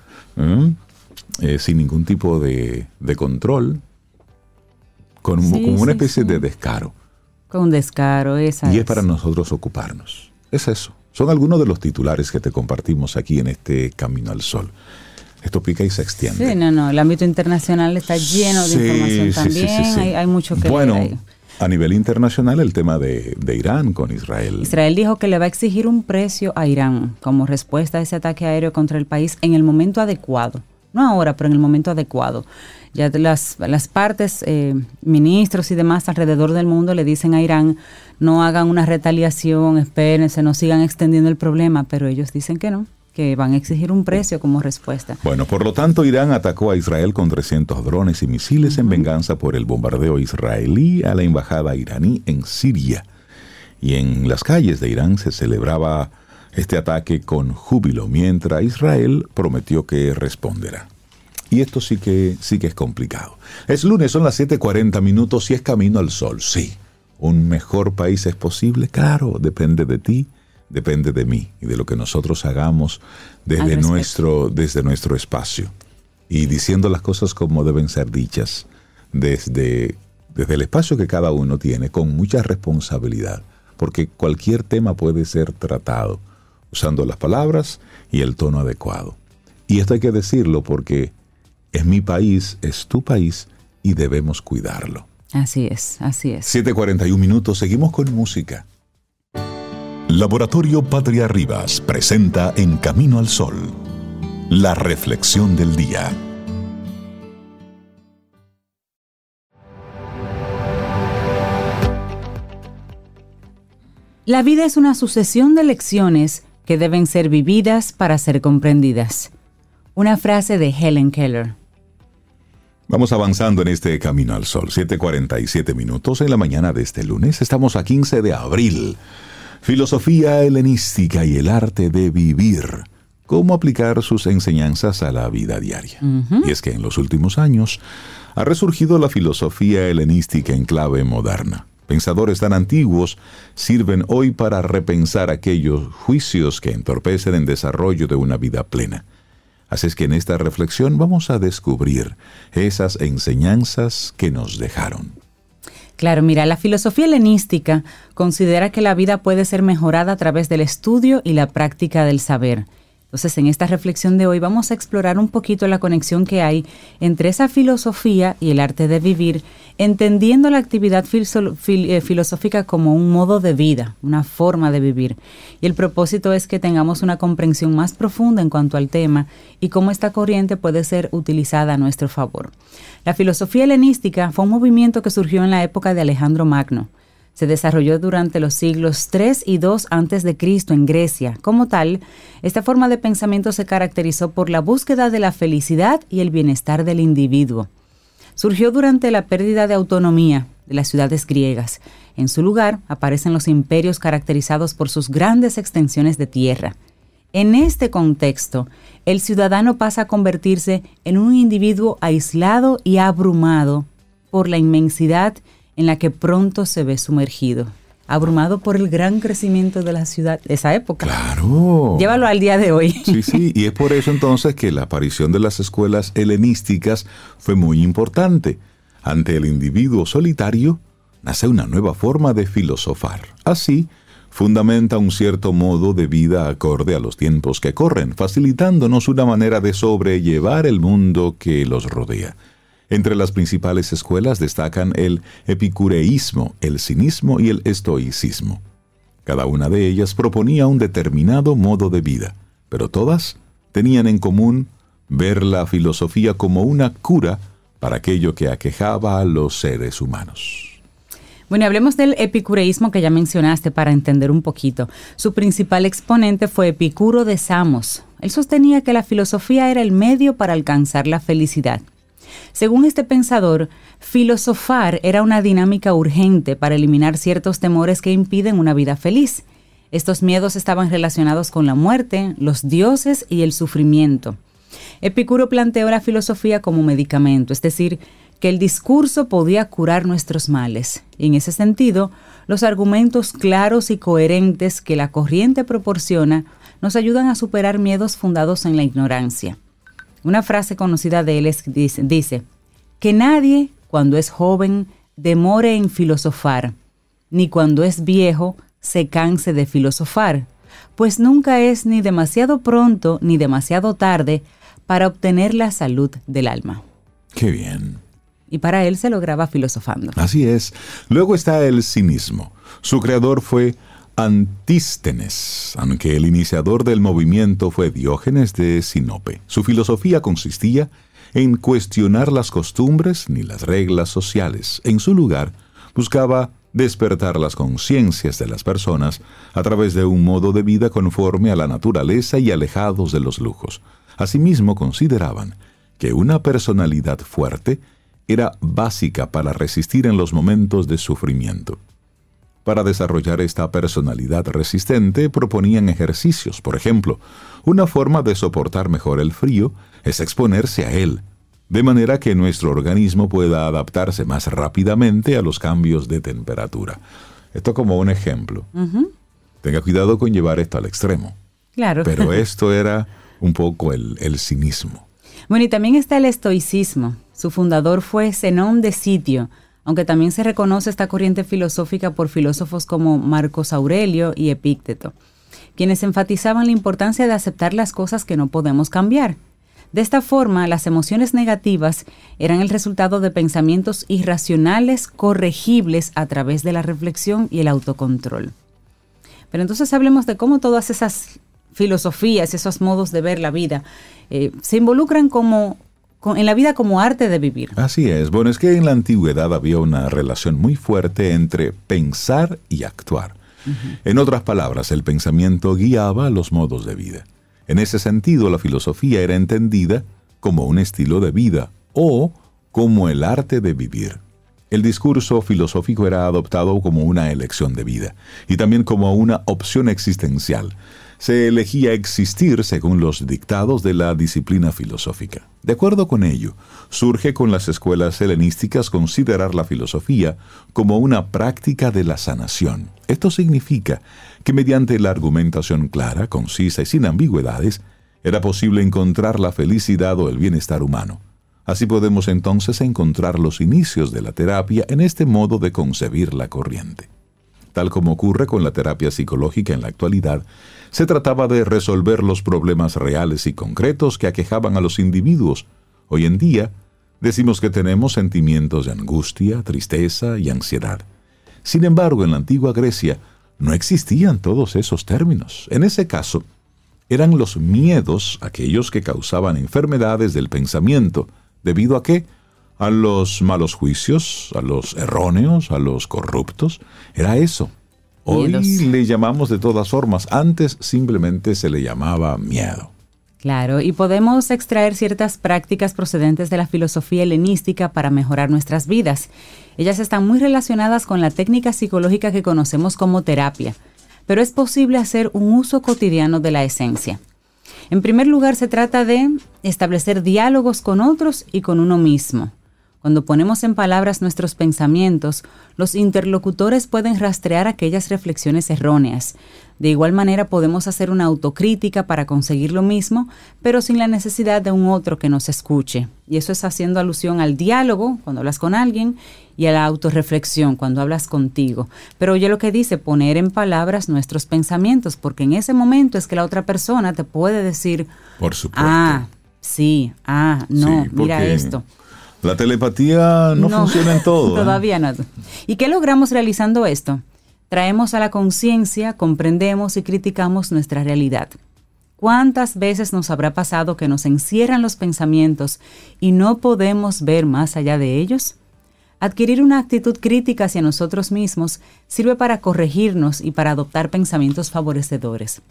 sin ningún tipo de control, como una especie de descaro. Con descaro, esa y es para nosotros ocuparnos. Es eso. Son algunos de los titulares que te compartimos aquí en este Camino al Sol. Esto pica y se extiende. Sí, el ámbito internacional está lleno de información también. Sí. Hay mucho que leer ahí. A nivel internacional, el tema de Irán con Israel. Israel dijo que le va a exigir un precio a Irán como respuesta a ese ataque aéreo contra el país en el momento adecuado. No ahora, pero en el momento adecuado. Ya las partes, ministros y demás alrededor del mundo le dicen a Irán, no hagan una retaliación, espérense, no sigan extendiendo el problema, pero ellos dicen que no, que van a exigir un precio como respuesta. Bueno, por lo tanto, Irán atacó a Israel con 300 drones y misiles en venganza por el bombardeo israelí a la embajada iraní en Siria. Y en las calles de Irán se celebraba este ataque con júbilo, mientras Israel prometió que responderá. Y esto sí que es complicado. Es lunes, son las 7:40 y es Camino al Sol. Sí, ¿un mejor país es posible? Claro, depende de ti, depende de mí y de lo que nosotros hagamos desde nuestro espacio. Y diciendo las cosas como deben ser dichas, desde el espacio que cada uno tiene, con mucha responsabilidad. Porque cualquier tema puede ser tratado usando las palabras y el tono adecuado. Y esto hay que decirlo porque es mi país, es tu país y debemos cuidarlo. Así es. 7:41, seguimos con música. Laboratorio Patria Rivas presenta En Camino al Sol, la reflexión del día. La vida es una sucesión de lecciones que deben ser vividas para ser comprendidas. Una frase de Helen Keller. Vamos avanzando en este Camino al Sol. 7:47 en la mañana de este lunes. Estamos a 15 de abril. Filosofía helenística y el arte de vivir. Cómo aplicar sus enseñanzas a la vida diaria. Y es que en los últimos años ha resurgido la filosofía helenística en clave moderna. Pensadores tan antiguos sirven hoy para repensar aquellos juicios que entorpecen el desarrollo de una vida plena. Así es que en esta reflexión vamos a descubrir esas enseñanzas que nos dejaron. Claro, mira, la filosofía helenística considera que la vida puede ser mejorada a través del estudio y la práctica del saber. Entonces, en esta reflexión de hoy vamos a explorar un poquito la conexión que hay entre esa filosofía y el arte de vivir, entendiendo la actividad filosófica como un modo de vida, una forma de vivir. Y el propósito es que tengamos una comprensión más profunda en cuanto al tema y cómo esta corriente puede ser utilizada a nuestro favor. La filosofía helenística fue un movimiento que surgió en la época de Alejandro Magno. Se desarrolló durante los siglos III y II a.C. en Grecia. Como tal, esta forma de pensamiento se caracterizó por la búsqueda de la felicidad y el bienestar del individuo. Surgió durante la pérdida de autonomía de las ciudades griegas. En su lugar aparecen los imperios caracterizados por sus grandes extensiones de tierra. En este contexto, el ciudadano pasa a convertirse en un individuo aislado y abrumado por la inmensidad en la que pronto se ve sumergido, abrumado por el gran crecimiento de la ciudad de esa época. Claro. Llévalo al día de hoy. Sí, y es por eso entonces que la aparición de las escuelas helenísticas fue muy importante. Ante el individuo solitario, nace una nueva forma de filosofar. Así, fundamenta un cierto modo de vida acorde a los tiempos que corren, facilitándonos una manera de sobrellevar el mundo que los rodea. Entre las principales escuelas destacan el epicureísmo, el cinismo y el estoicismo. Cada una de ellas proponía un determinado modo de vida, pero todas tenían en común ver la filosofía como una cura para aquello que aquejaba a los seres humanos. Bueno, hablemos del epicureísmo que ya mencionaste para entender un poquito. Su principal exponente fue Epicuro de Samos. Él sostenía que la filosofía era el medio para alcanzar la felicidad. Según este pensador, filosofar era una dinámica urgente para eliminar ciertos temores que impiden una vida feliz. Estos miedos estaban relacionados con la muerte, los dioses y el sufrimiento. Epicuro planteó la filosofía como medicamento, es decir, que el discurso podía curar nuestros males. Y en ese sentido, los argumentos claros y coherentes que la corriente proporciona nos ayudan a superar miedos fundados en la ignorancia. Una frase conocida de él dice, que nadie, cuando es joven, demore en filosofar, ni cuando es viejo, se canse de filosofar, pues nunca es ni demasiado pronto ni demasiado tarde para obtener la salud del alma. ¡Qué bien! Y para él se lograba filosofando. Así es. Luego está el cinismo. Su creador fue Antístenes, aunque el iniciador del movimiento fue Diógenes de Sinope. Su filosofía consistía en cuestionar las costumbres ni las reglas sociales. En su lugar, buscaba despertar las conciencias de las personas a través de un modo de vida conforme a la naturaleza y alejados de los lujos. Asimismo, consideraban que una personalidad fuerte era básica para resistir en los momentos de sufrimiento. Para desarrollar esta personalidad resistente, proponían ejercicios. Por ejemplo, una forma de soportar mejor el frío es exponerse a él, de manera que nuestro organismo pueda adaptarse más rápidamente a los cambios de temperatura. Esto como un ejemplo. Tenga cuidado con llevar esto al extremo. Claro. Pero esto era un poco el cinismo. Bueno, y también está el estoicismo. Su fundador fue Zenón de Sitio, aunque también se reconoce esta corriente filosófica por filósofos como Marcos Aurelio y Epícteto, quienes enfatizaban la importancia de aceptar las cosas que no podemos cambiar. De esta forma, las emociones negativas eran el resultado de pensamientos irracionales corregibles a través de la reflexión y el autocontrol. Pero entonces hablemos de cómo todas esas filosofías, esos modos de ver la vida, se involucran en la vida como arte de vivir. Así es. Bueno, es que en la antigüedad había una relación muy fuerte entre pensar y actuar. En otras palabras, el pensamiento guiaba los modos de vida. En ese sentido, la filosofía era entendida como un estilo de vida o como el arte de vivir. El discurso filosófico era adoptado como una elección de vida y también como una opción existencial. Se elegía existir según los dictados de la disciplina filosófica. De acuerdo con ello, surge con las escuelas helenísticas considerar la filosofía como una práctica de la sanación. Esto significa que mediante la argumentación clara, concisa y sin ambigüedades, era posible encontrar la felicidad o el bienestar humano. Así podemos entonces encontrar los inicios de la terapia en este modo de concebir la corriente. tal como ocurre con la terapia psicológica en la actualidad, se trataba de resolver los problemas reales y concretos que aquejaban a los individuos. Hoy en día, decimos que tenemos sentimientos de angustia, tristeza y ansiedad. Sin embargo, en la antigua Grecia no existían todos esos términos. En ese caso, eran los miedos aquellos que causaban enfermedades del pensamiento. ¿Debido a qué? A los malos juicios, a los erróneos, a los corruptos. Era eso. Hoy le llamamos de todas formas. Antes simplemente se le llamaba miedo. Claro, y podemos extraer ciertas prácticas procedentes de la filosofía helenística para mejorar nuestras vidas. Ellas están muy relacionadas con la técnica psicológica que conocemos como terapia, pero es posible hacer un uso cotidiano de la esencia. En primer lugar, se trata de establecer diálogos con otros y con uno mismo. Cuando ponemos en palabras nuestros pensamientos, los interlocutores pueden rastrear aquellas reflexiones erróneas. De igual manera, podemos hacer una autocrítica para conseguir lo mismo, pero sin la necesidad de un otro que nos escuche. Y eso es haciendo alusión al diálogo, cuando hablas con alguien, y a la autorreflexión, cuando hablas contigo. Pero oye lo que dice, poner en palabras nuestros pensamientos, porque en ese momento es que la otra persona te puede decir, por supuesto. Sí, no, sí, mira esto. La telepatía no funciona en todo. Todavía no. ¿Y qué logramos realizando esto? Traemos a la conciencia, comprendemos y criticamos nuestra realidad. ¿Cuántas veces nos habrá pasado que nos encierran los pensamientos y no podemos ver más allá de ellos? Adquirir una actitud crítica hacia nosotros mismos sirve para corregirnos y para adoptar pensamientos favorecedores.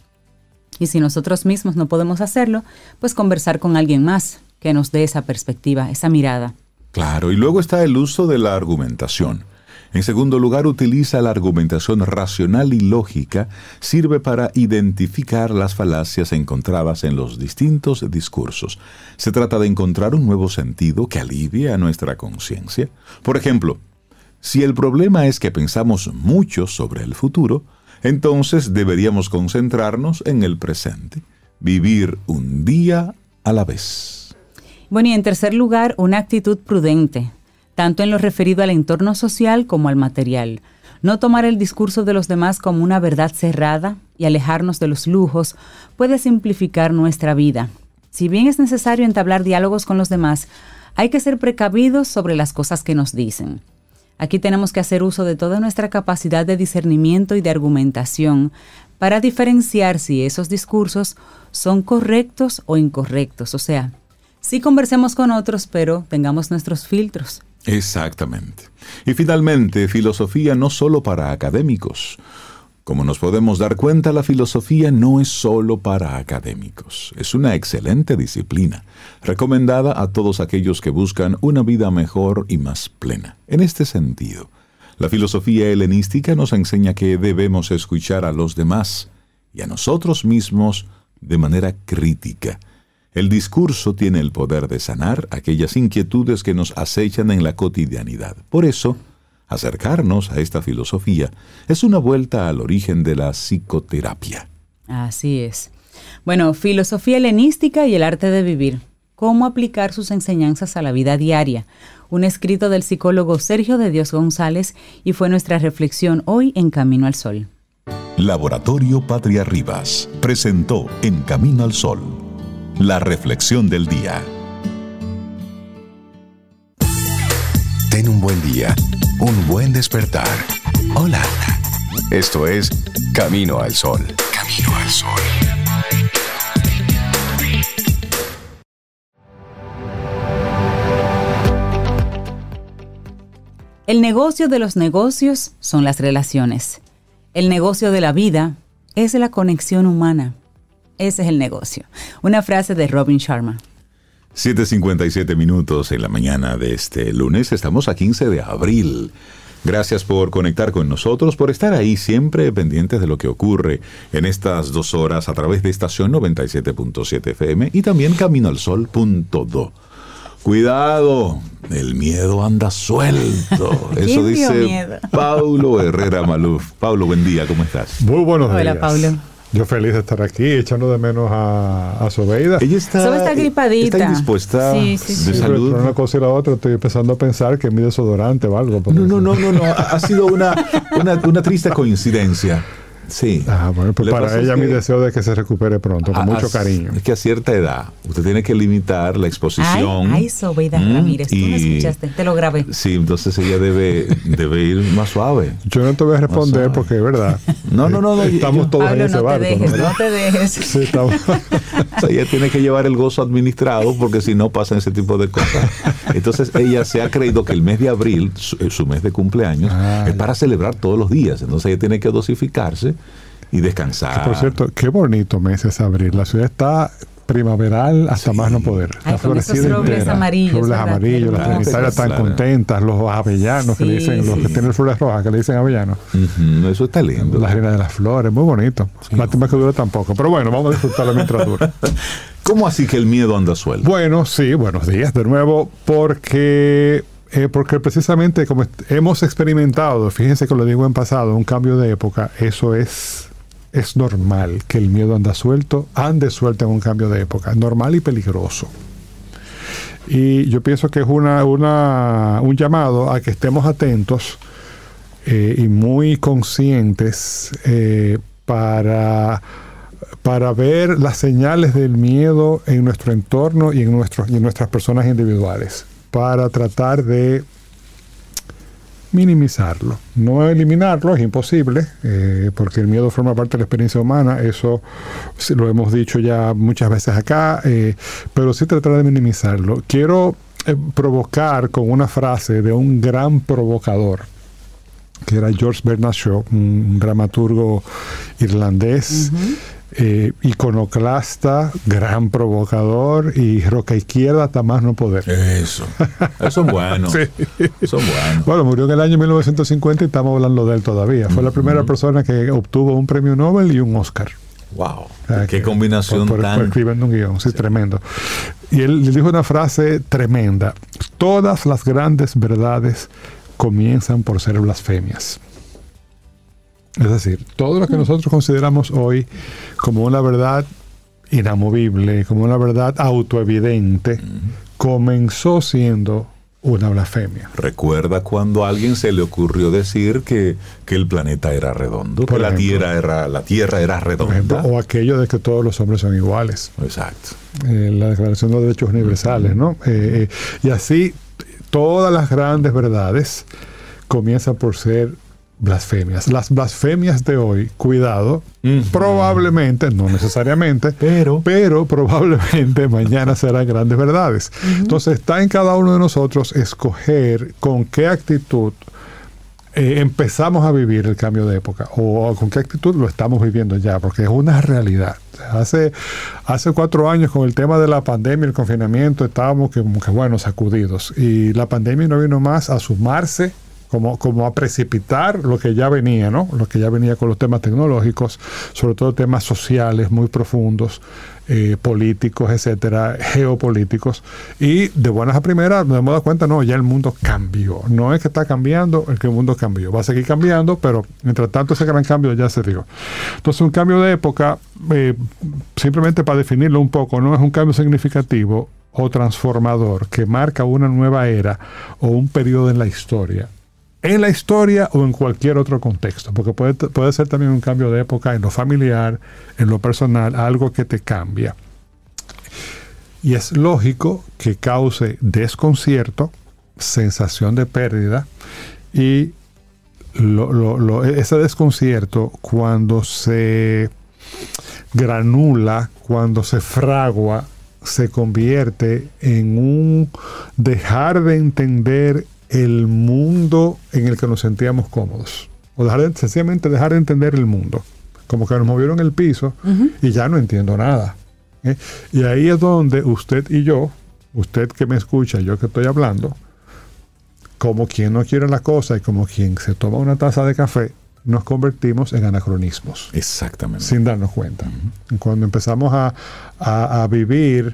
Y si nosotros mismos no podemos hacerlo, pues conversar con alguien más que nos dé esa perspectiva, esa mirada. Claro, y luego está el uso de la argumentación. En segundo lugar, utiliza la argumentación racional y lógica, sirve para identificar las falacias encontradas en los distintos discursos. Se trata de encontrar un nuevo sentido que alivie a nuestra conciencia. Por ejemplo, si el problema es que pensamos mucho sobre el futuro, entonces deberíamos concentrarnos en el presente, vivir un día a la vez. Bueno, y en tercer lugar, una actitud prudente, tanto en lo referido al entorno social como al material. No tomar el discurso de los demás como una verdad cerrada y alejarnos de los lujos puede simplificar nuestra vida. Si bien es necesario entablar diálogos con los demás, hay que ser precavidos sobre las cosas que nos dicen. Aquí tenemos que hacer uso de toda nuestra capacidad de discernimiento y de argumentación para diferenciar si esos discursos son correctos o incorrectos. O sea, sí conversemos con otros, pero tengamos nuestros filtros. Exactamente. Y finalmente, filosofía no solo para académicos. Como nos podemos dar cuenta, la filosofía no es solo para académicos. Es una excelente disciplina, recomendada a todos aquellos que buscan una vida mejor y más plena. En este sentido, la filosofía helenística nos enseña que debemos escuchar a los demás y a nosotros mismos de manera crítica. El discurso tiene el poder de sanar aquellas inquietudes que nos acechan en la cotidianidad. Por eso, acercarnos a esta filosofía es una vuelta al origen de la psicoterapia. Así es. Bueno, filosofía helenística y el arte de vivir. ¿Cómo aplicar sus enseñanzas a la vida diaria? Un escrito del psicólogo Sergio de Dios González y fue nuestra reflexión hoy en Camino al Sol. Laboratorio Patria Rivas presentó En Camino al Sol, la reflexión del día. Ten un buen día, un buen despertar. Hola. Esto es Camino al Sol. Camino al Sol. El negocio de los negocios son las relaciones. El negocio de la vida es la conexión humana. Ese es el negocio. Una frase de Robin Sharma. 7:57 minutos en la mañana de este lunes. Estamos a 15 de abril. Gracias por conectar con nosotros, por estar ahí siempre pendientes de lo que ocurre en estas 2 horas a través de estación 97.7 FM y también caminoalsol.do. Cuidado, el miedo anda suelto. Eso dice Paulo Herrera Maluf. Paulo, buen día, ¿cómo estás? Muy buenos días. Hola, Paulo. Yo feliz de estar aquí, echando de menos a Sobeida. Ella está gripadita. Está indispuesta de salud. Pero una cosa y la otra, estoy empezando a pensar que mi desodorante o algo. No. Ha sido una triste coincidencia. Sí. Bueno, pues para ella mi deseo de que se recupere pronto, con mucho cariño. Es que a cierta edad usted tiene que limitar la exposición. Ay, Sobeida Ramírez, tú me escuchaste, te lo grabé. Sí, entonces ella debe ir más suave. Yo no te voy a responder porque es verdad. No. Estamos todos Pablo, en ese barco. No te dejes. Sí, estamos. O sea, ella tiene que llevar el gozo administrado porque si no pasan ese tipo de cosas. Entonces ella se ha creído que el mes de abril, su mes de cumpleaños, es para celebrar todos los días. Entonces ella tiene que dosificarse y descansar. Que, por cierto, qué bonito mes es abril. La ciudad está primaveral hasta más no poder. Está florecida entera. Robles amarillos, las trinitarias están contentas, los avellanos que le dicen, los que tienen flores rojas que le dicen avellanos. Eso está lindo. La reina de las flores, muy bonito. Lástima que dura tampoco. Pero bueno, vamos a disfrutarla mientras dura. ¿Cómo así que el miedo anda suelto? Bueno, sí, buenos días de nuevo, porque precisamente como hemos experimentado, fíjense que lo digo en pasado, un cambio de época, eso es normal que el miedo ande suelto en un cambio de época, normal y peligroso. Y yo pienso que es un llamado a que estemos atentos y muy conscientes para ver las señales del miedo en nuestro entorno y en nuestras personas individuales, para tratar de minimizarlo, no eliminarlo, es imposible, porque el miedo forma parte de la experiencia humana, eso lo hemos dicho ya muchas veces acá, pero sí tratar de minimizarlo. Quiero provocar con una frase de un gran provocador, que era George Bernard Shaw, un dramaturgo irlandés, iconoclasta, gran provocador y roca izquierda hasta más no poder. Eso es bueno. Sí. Son buenos. Bueno, murió en el año 1950 y estamos hablando de él todavía. Fue la primera persona que obtuvo un premio Nobel y un Oscar. Wow, qué combinación por escribiendo un guión, sí, tremendo. Y él dijo una frase tremenda: todas las grandes verdades comienzan por ser blasfemias. Es decir, todo lo que nosotros consideramos hoy como una verdad inamovible, como una verdad autoevidente, comenzó siendo una blasfemia. ¿Recuerda cuando a alguien se le ocurrió decir que el planeta era redondo? Que la Tierra era redonda. Ejemplo, o aquello de que todos los hombres son iguales. Exacto. La Declaración de los Derechos Universales, ¿no? Y así, todas las grandes verdades comienzan por ser blasfemias. Las blasfemias de hoy, cuidado, probablemente, no necesariamente, pero probablemente mañana serán grandes verdades. Entonces está en cada uno de nosotros escoger con qué actitud empezamos a vivir el cambio de época, o con qué actitud lo estamos viviendo ya, porque es una realidad. Hace 4 años, con el tema de la pandemia, el confinamiento, estábamos como que bueno, sacudidos, y la pandemia no vino más a sumarse como a precipitar lo que ya venía, ¿no? Lo que ya venía con los temas tecnológicos, sobre todo temas sociales muy profundos, políticos, etcétera, geopolíticos. Y de buenas a primeras nos hemos dado cuenta, no, ya el mundo cambió. No es que está cambiando, es que el mundo cambió. Va a seguir cambiando, pero mientras tanto ese gran cambio ya se dio. Entonces un cambio de época, simplemente para definirlo un poco, no es un cambio significativo o transformador que marca una nueva era o un periodo en la historia o en cualquier otro contexto, porque puede ser también un cambio de época en lo familiar, en lo personal, algo que te cambia. Y es lógico que cause desconcierto, sensación de pérdida, y ese desconcierto, cuando se granula, cuando se fragua, se convierte en un dejar de entender el mundo en el que nos sentíamos cómodos, o sencillamente dejar de entender el mundo, como que nos movieron el piso y ya no entiendo nada. Y ahí es donde usted y yo, usted que me escucha, yo que estoy hablando, como quien no quiere la cosa y como quien se toma una taza de café, nos convertimos en anacronismos. Exactamente. Sin darnos cuenta. Cuando empezamos a vivir,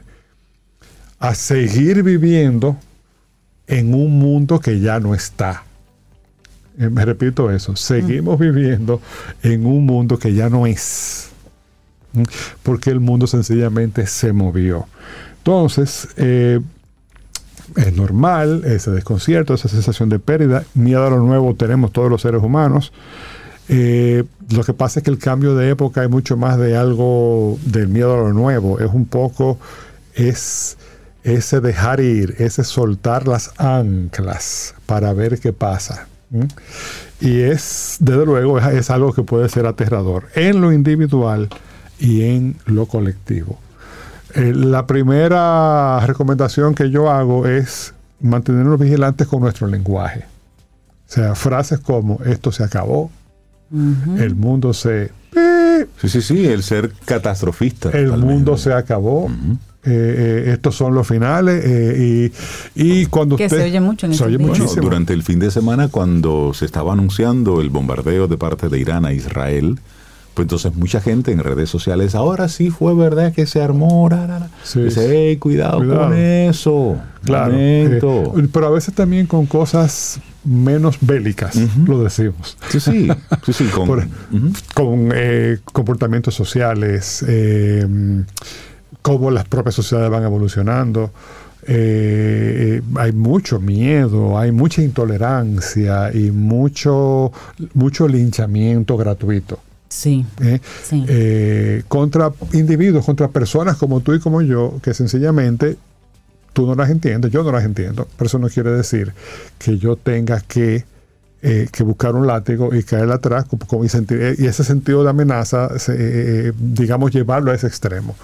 a seguir viviendo en un mundo que ya no está. Me repito eso, seguimos viviendo en un mundo que ya no es. porque el mundo sencillamente se movió. Entonces, es normal ese desconcierto, esa sensación de pérdida. Miedo a lo nuevo tenemos todos los seres humanos. Lo que pasa es que el cambio de época es mucho más de algo del miedo a lo nuevo. Es un poco ese dejar ir, ese soltar las anclas para ver qué pasa. Y desde luego, es algo que puede ser aterrador en lo individual y en lo colectivo. La primera recomendación que yo hago es mantenernos vigilantes con nuestro lenguaje. O sea, frases como esto se acabó, el mundo se... Sí, el ser catastrofista. El mundo se acabó. Estos son los finales. Y cuando que usted... se oye mucho en se oye muchísimo. Bueno, durante el fin de semana, cuando se estaba anunciando el bombardeo de parte de Irán a Israel, pues entonces mucha gente en redes sociales, ahora sí fue verdad que se armó. Sí, dice, hey, cuidado con eso. Claro. Pero a veces también con cosas menos bélicas, lo decimos. Sí. Con comportamientos sociales, cómo las propias sociedades van evolucionando. Hay mucho miedo, hay mucha intolerancia y mucho linchamiento gratuito. Sí. Contra individuos, contra personas como tú y como yo, que sencillamente tú no las entiendes, yo no las entiendo. Pero eso no quiere decir que yo tenga que buscar un látigo y caer atrás y ese sentido de amenaza, digamos, llevarlo a ese extremo.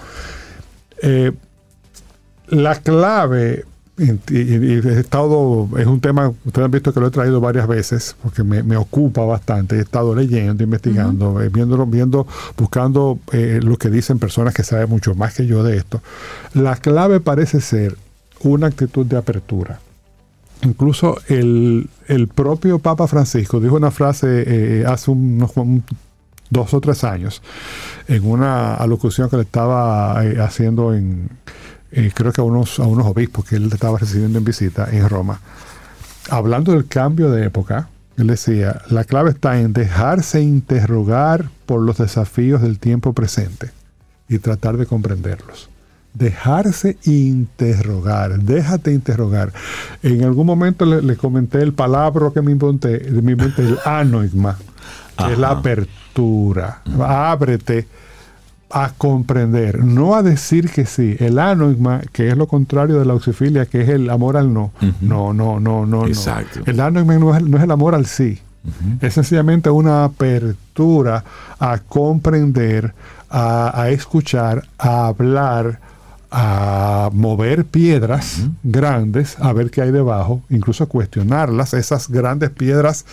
La clave, y es un tema, ustedes han visto que lo he traído varias veces, porque me ocupa bastante. He estado leyendo, investigando, buscando lo que dicen personas que saben mucho más que yo de esto. La clave parece ser una actitud de apertura. Incluso el propio Papa Francisco dijo una frase hace unos 2 o 3 años, en una alocución que le estaba haciendo creo que a unos obispos que él estaba recibiendo en visita en Roma, hablando del cambio de época. Él decía, la clave está en dejarse interrogar por los desafíos del tiempo presente y tratar de comprenderlos. Dejarse interrogar, déjate interrogar. En algún momento le comenté el palabra que me inventé, el anoigma, que es la apertura. Ábrete a comprender, no a decir que sí. El anoigma, que es lo contrario de la auxifilia, que es el amor al no. No. Exacto. El anoigma no es el amor al sí. Es sencillamente una apertura a comprender, a escuchar, a hablar, a mover piedras grandes, a ver qué hay debajo, incluso a cuestionarlas, esas grandes piedras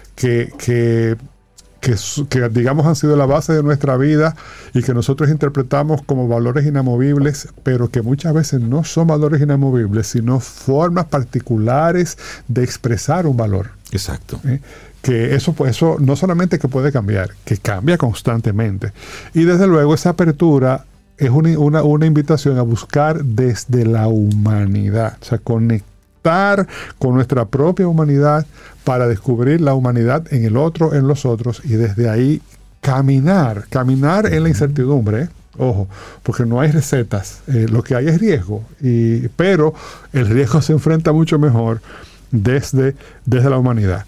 que digamos han sido la base de nuestra vida y que nosotros interpretamos como valores inamovibles, pero que muchas veces no son valores inamovibles, sino formas particulares de expresar un valor. Exacto. Que eso no solamente que puede cambiar, que cambia constantemente. Y desde luego esa apertura es una invitación a buscar desde la humanidad, o sea, conectar con nuestra propia humanidad para descubrir la humanidad en el otro, en los otros, y desde ahí caminar en la incertidumbre, ojo, porque no hay recetas, lo que hay es riesgo, pero el riesgo se enfrenta mucho mejor desde la humanidad.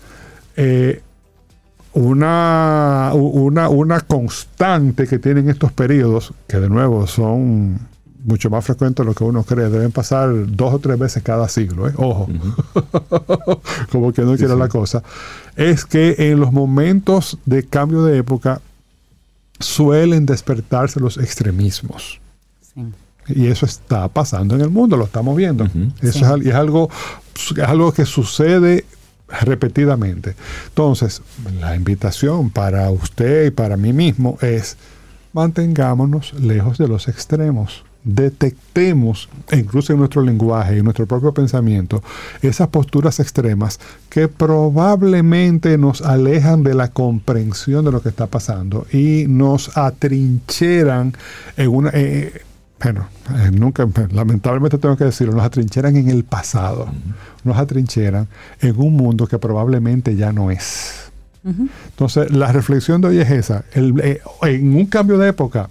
Una constante que tienen estos periodos, que de nuevo son mucho más frecuentes de lo que uno cree, deben pasar 2 o 3 veces cada siglo, ojo, como que no quiera la cosa, es que en los momentos de cambio de época suelen despertarse los extremismos. Sí. Y eso está pasando en el mundo, lo estamos viendo. Eso es algo que sucede repetidamente. Entonces, la invitación para usted y para mí mismo es: mantengámonos lejos de los extremos. Detectemos, incluso en nuestro lenguaje y en nuestro propio pensamiento, esas posturas extremas que probablemente nos alejan de la comprensión de lo que está pasando y nos atrincheran en una... nunca, lamentablemente tengo que decirlo, nos atrincheran en el pasado, nos atrincheran en un mundo que probablemente ya no es. Entonces, la reflexión de hoy es esa: en un cambio de época,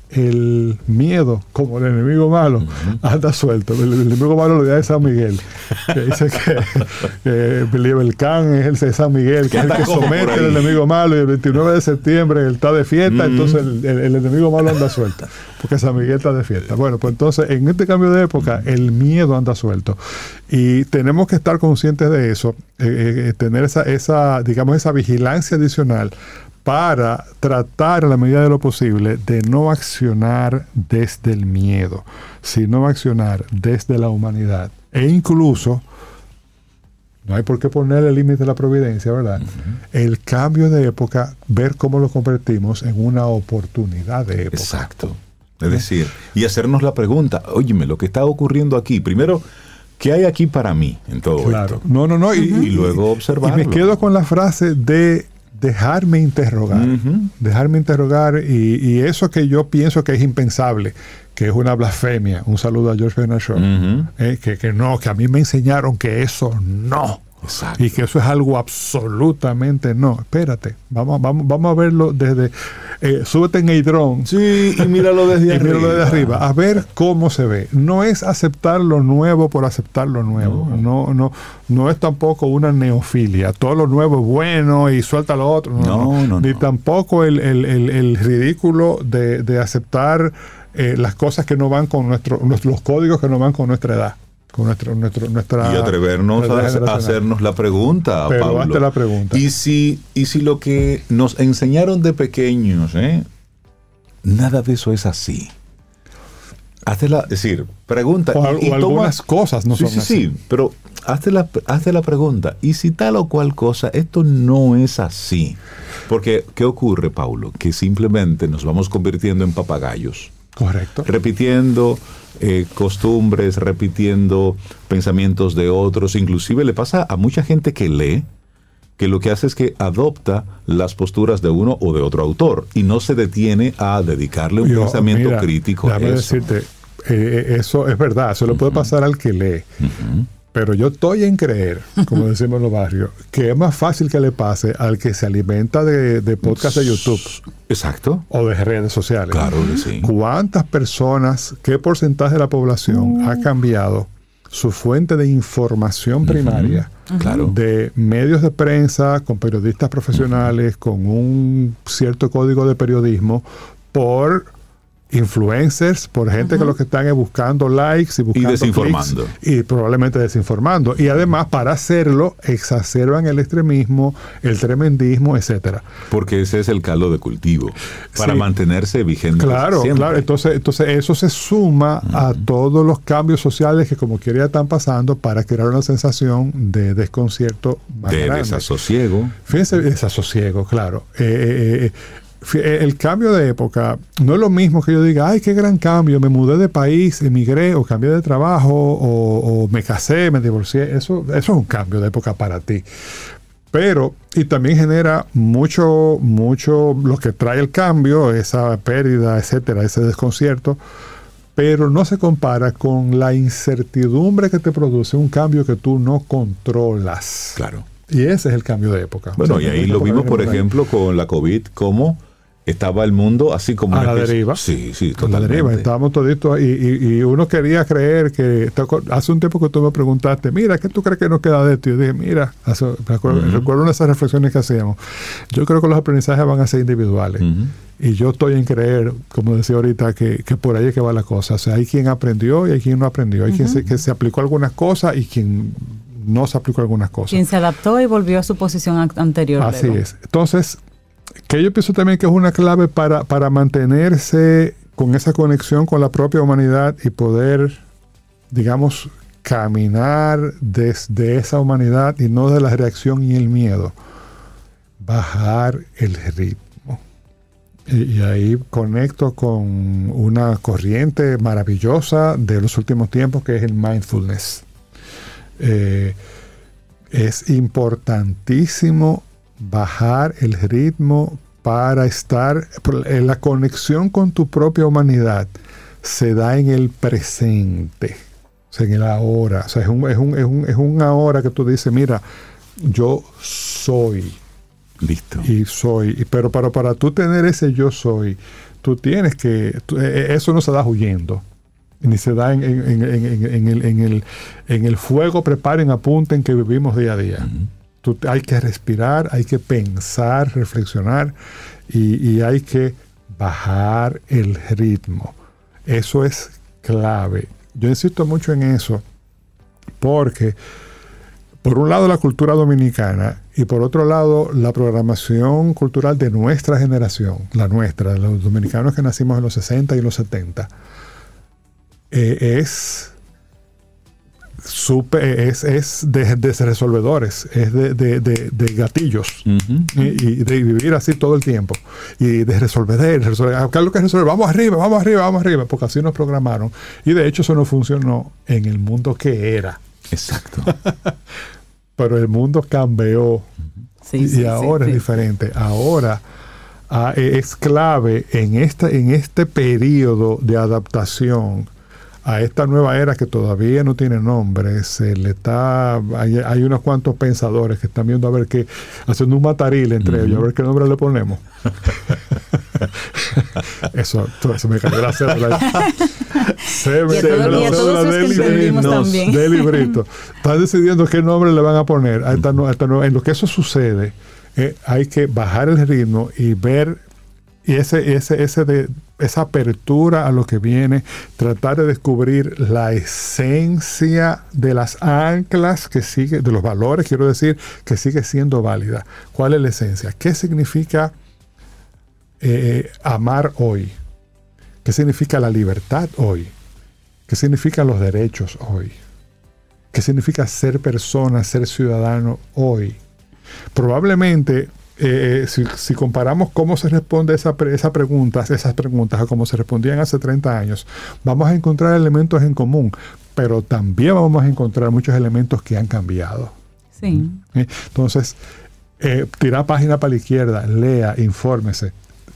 el miedo, como el enemigo malo, anda suelto. El enemigo malo lo de San Miguel, que dice que el Can es el de San Miguel, que es el que somete al enemigo malo, y el 29 de septiembre él está de fiesta, entonces el enemigo malo anda suelto, porque San Miguel está de fiesta. Bueno, pues entonces en este cambio de época el miedo anda suelto, y tenemos que estar conscientes de eso, tener esa vigilancia adicional para tratar a la medida de lo posible de no accionar desde el miedo, sino accionar desde la humanidad. E incluso, no hay por qué ponerle límite a la providencia, ¿verdad? El cambio de época, ver cómo lo convertimos en una oportunidad de época. Exacto. Es decir, y hacernos la pregunta, óyeme, lo que está ocurriendo aquí, primero, ¿qué hay aquí para mí en todo esto? No. Y luego observarlo. Y me quedo con la frase de dejarme interrogar. Dejarme interrogar, y eso que yo pienso que es impensable, que es una blasfemia. Un saludo a George Bernard Shaw. Que a mí me enseñaron que eso no. Exacto. Y que eso es algo absolutamente no. Espérate, vamos a verlo desde... súbete en el dron. Sí, y míralo desde arriba. Míralo desde arriba, a ver cómo se ve. No es aceptar lo nuevo por aceptar lo nuevo. No es tampoco una neofilia. Todo lo nuevo es bueno y suelta lo otro. No. Ni tampoco el ridículo de aceptar las cosas que no van con los códigos que no van con nuestra edad. Con nuestra y atrevernos a hacernos la pregunta, pero Pablo. hazte la pregunta. Y si lo que nos enseñaron de pequeños, nada de eso es así. Es decir, pregunta. O algunas cosas no son así. Sí, pero hazte la pregunta. ¿Y si tal o cual cosa, esto no es así? Porque, ¿qué ocurre, Paulo? Que simplemente nos vamos convirtiendo en papagayos. Correcto. Repitiendo costumbres, repitiendo pensamientos de otros. Inclusive le pasa a mucha gente que lee, que lo que hace es que adopta las posturas de uno o de otro autor y no se detiene a dedicarle un pensamiento crítico a eso. Decirte, eso es verdad, eso le puede pasar al que lee. Pero yo estoy en creer, como decimos en los barrios, que es más fácil que le pase al que se alimenta de podcast de YouTube. Exacto. O de redes sociales. Claro que sí. ¿Cuántas personas, qué porcentaje de la población ha cambiado su fuente de información primaria? Claro. De medios de prensa, con periodistas profesionales, con un cierto código de periodismo, por influencers, por gente que lo que están es buscando likes y buscando desinformando clics, y probablemente desinformando, y además para hacerlo exacerban el extremismo, el tremendismo, etcétera, porque ese es el caldo de cultivo para mantenerse vigente. Claro. Entonces eso se suma a todos los cambios sociales que como quiera están pasando para crear una sensación de desconcierto más grande. De desasosiego. Fíjense, desasosiego, claro. El cambio de época no es lo mismo que yo diga, ay, qué gran cambio, me mudé de país, emigré, o cambié de trabajo, o me casé, me divorcié. Eso es un cambio de época para ti. Pero, y también genera mucho lo que trae el cambio, esa pérdida, etcétera, ese desconcierto, pero no se compara con la incertidumbre que te produce un cambio que tú no controlas. Claro. Y ese es el cambio de época. Bueno, y ahí lo vimos, por ejemplo, con la COVID, cómo estaba el mundo así como... A la deriva. Sí, totalmente. A la deriva. Estábamos toditos y uno quería creer que... Hace un tiempo que tú me preguntaste, mira, ¿qué tú crees que nos queda de esto? Y yo dije, mira, recuerdo una de esas reflexiones que hacíamos. Yo creo que los aprendizajes van a ser individuales. Y yo estoy en creer, como decía ahorita, que por ahí es que va la cosa. O sea, hay quien aprendió y hay quien no aprendió. Hay quien que se aplicó algunas cosas y quien no se aplicó algunas cosas. Quien se adaptó y volvió a su posición anterior. Así es. Entonces, que yo pienso también que es una clave para mantenerse con esa conexión con la propia humanidad y poder, digamos, caminar desde esa humanidad y no de la reacción y el miedo. Bajar el ritmo. Y ahí conecto con una corriente maravillosa de los últimos tiempos que es el mindfulness. Es importantísimo bajar el ritmo para estar en la conexión con tu propia humanidad. Se da en el presente, o sea, en el ahora. O sea, es un ahora que tú dices, mira, yo soy. Listo. Y soy. Pero para tú tener ese yo soy, tú tienes que... eso no se da huyendo, ni se da en el fuego, preparen, apunten, que vivimos día a día. Hay que respirar, hay que pensar, reflexionar, y hay que bajar el ritmo. Eso es clave. Yo insisto mucho en eso, porque por un lado la cultura dominicana y por otro lado la programación cultural de nuestra generación, la nuestra, de los dominicanos que nacimos en los 60 y los 70, es de resolvedores, es de gatillos, y de vivir así todo el tiempo, y de resolver. ¿Qué es lo que resolver? Vamos arriba, porque así nos programaron, y de hecho eso no funcionó en el mundo que era. Exacto. Pero el mundo cambió, y ahora es diferente. Ahora es clave en este periodo de adaptación a esta nueva era que todavía no tiene nombre. Hay unos cuantos pensadores que están viendo a ver qué, haciendo un mataril entre ellos, a ver qué nombre le ponemos. Eso me cayó la cédula. De librito. Están decidiendo qué nombre le van a poner a esta nueva. En lo que eso sucede, hay que bajar el ritmo y ver, y esa apertura a lo que viene, tratar de descubrir la esencia de las anclas de los valores, quiero decir, que sigue siendo válida. ¿Cuál es la esencia? ¿Qué significa amar hoy? ¿Qué significa la libertad hoy? ¿Qué significan los derechos hoy? ¿Qué significa ser persona, ser ciudadano hoy? Probablemente, si comparamos cómo se responde esas preguntas a cómo se respondían hace 30 años, vamos a encontrar elementos en común, pero también vamos a encontrar muchos elementos que han cambiado. Sí. Entonces, tira página para la izquierda, lea, infórmese.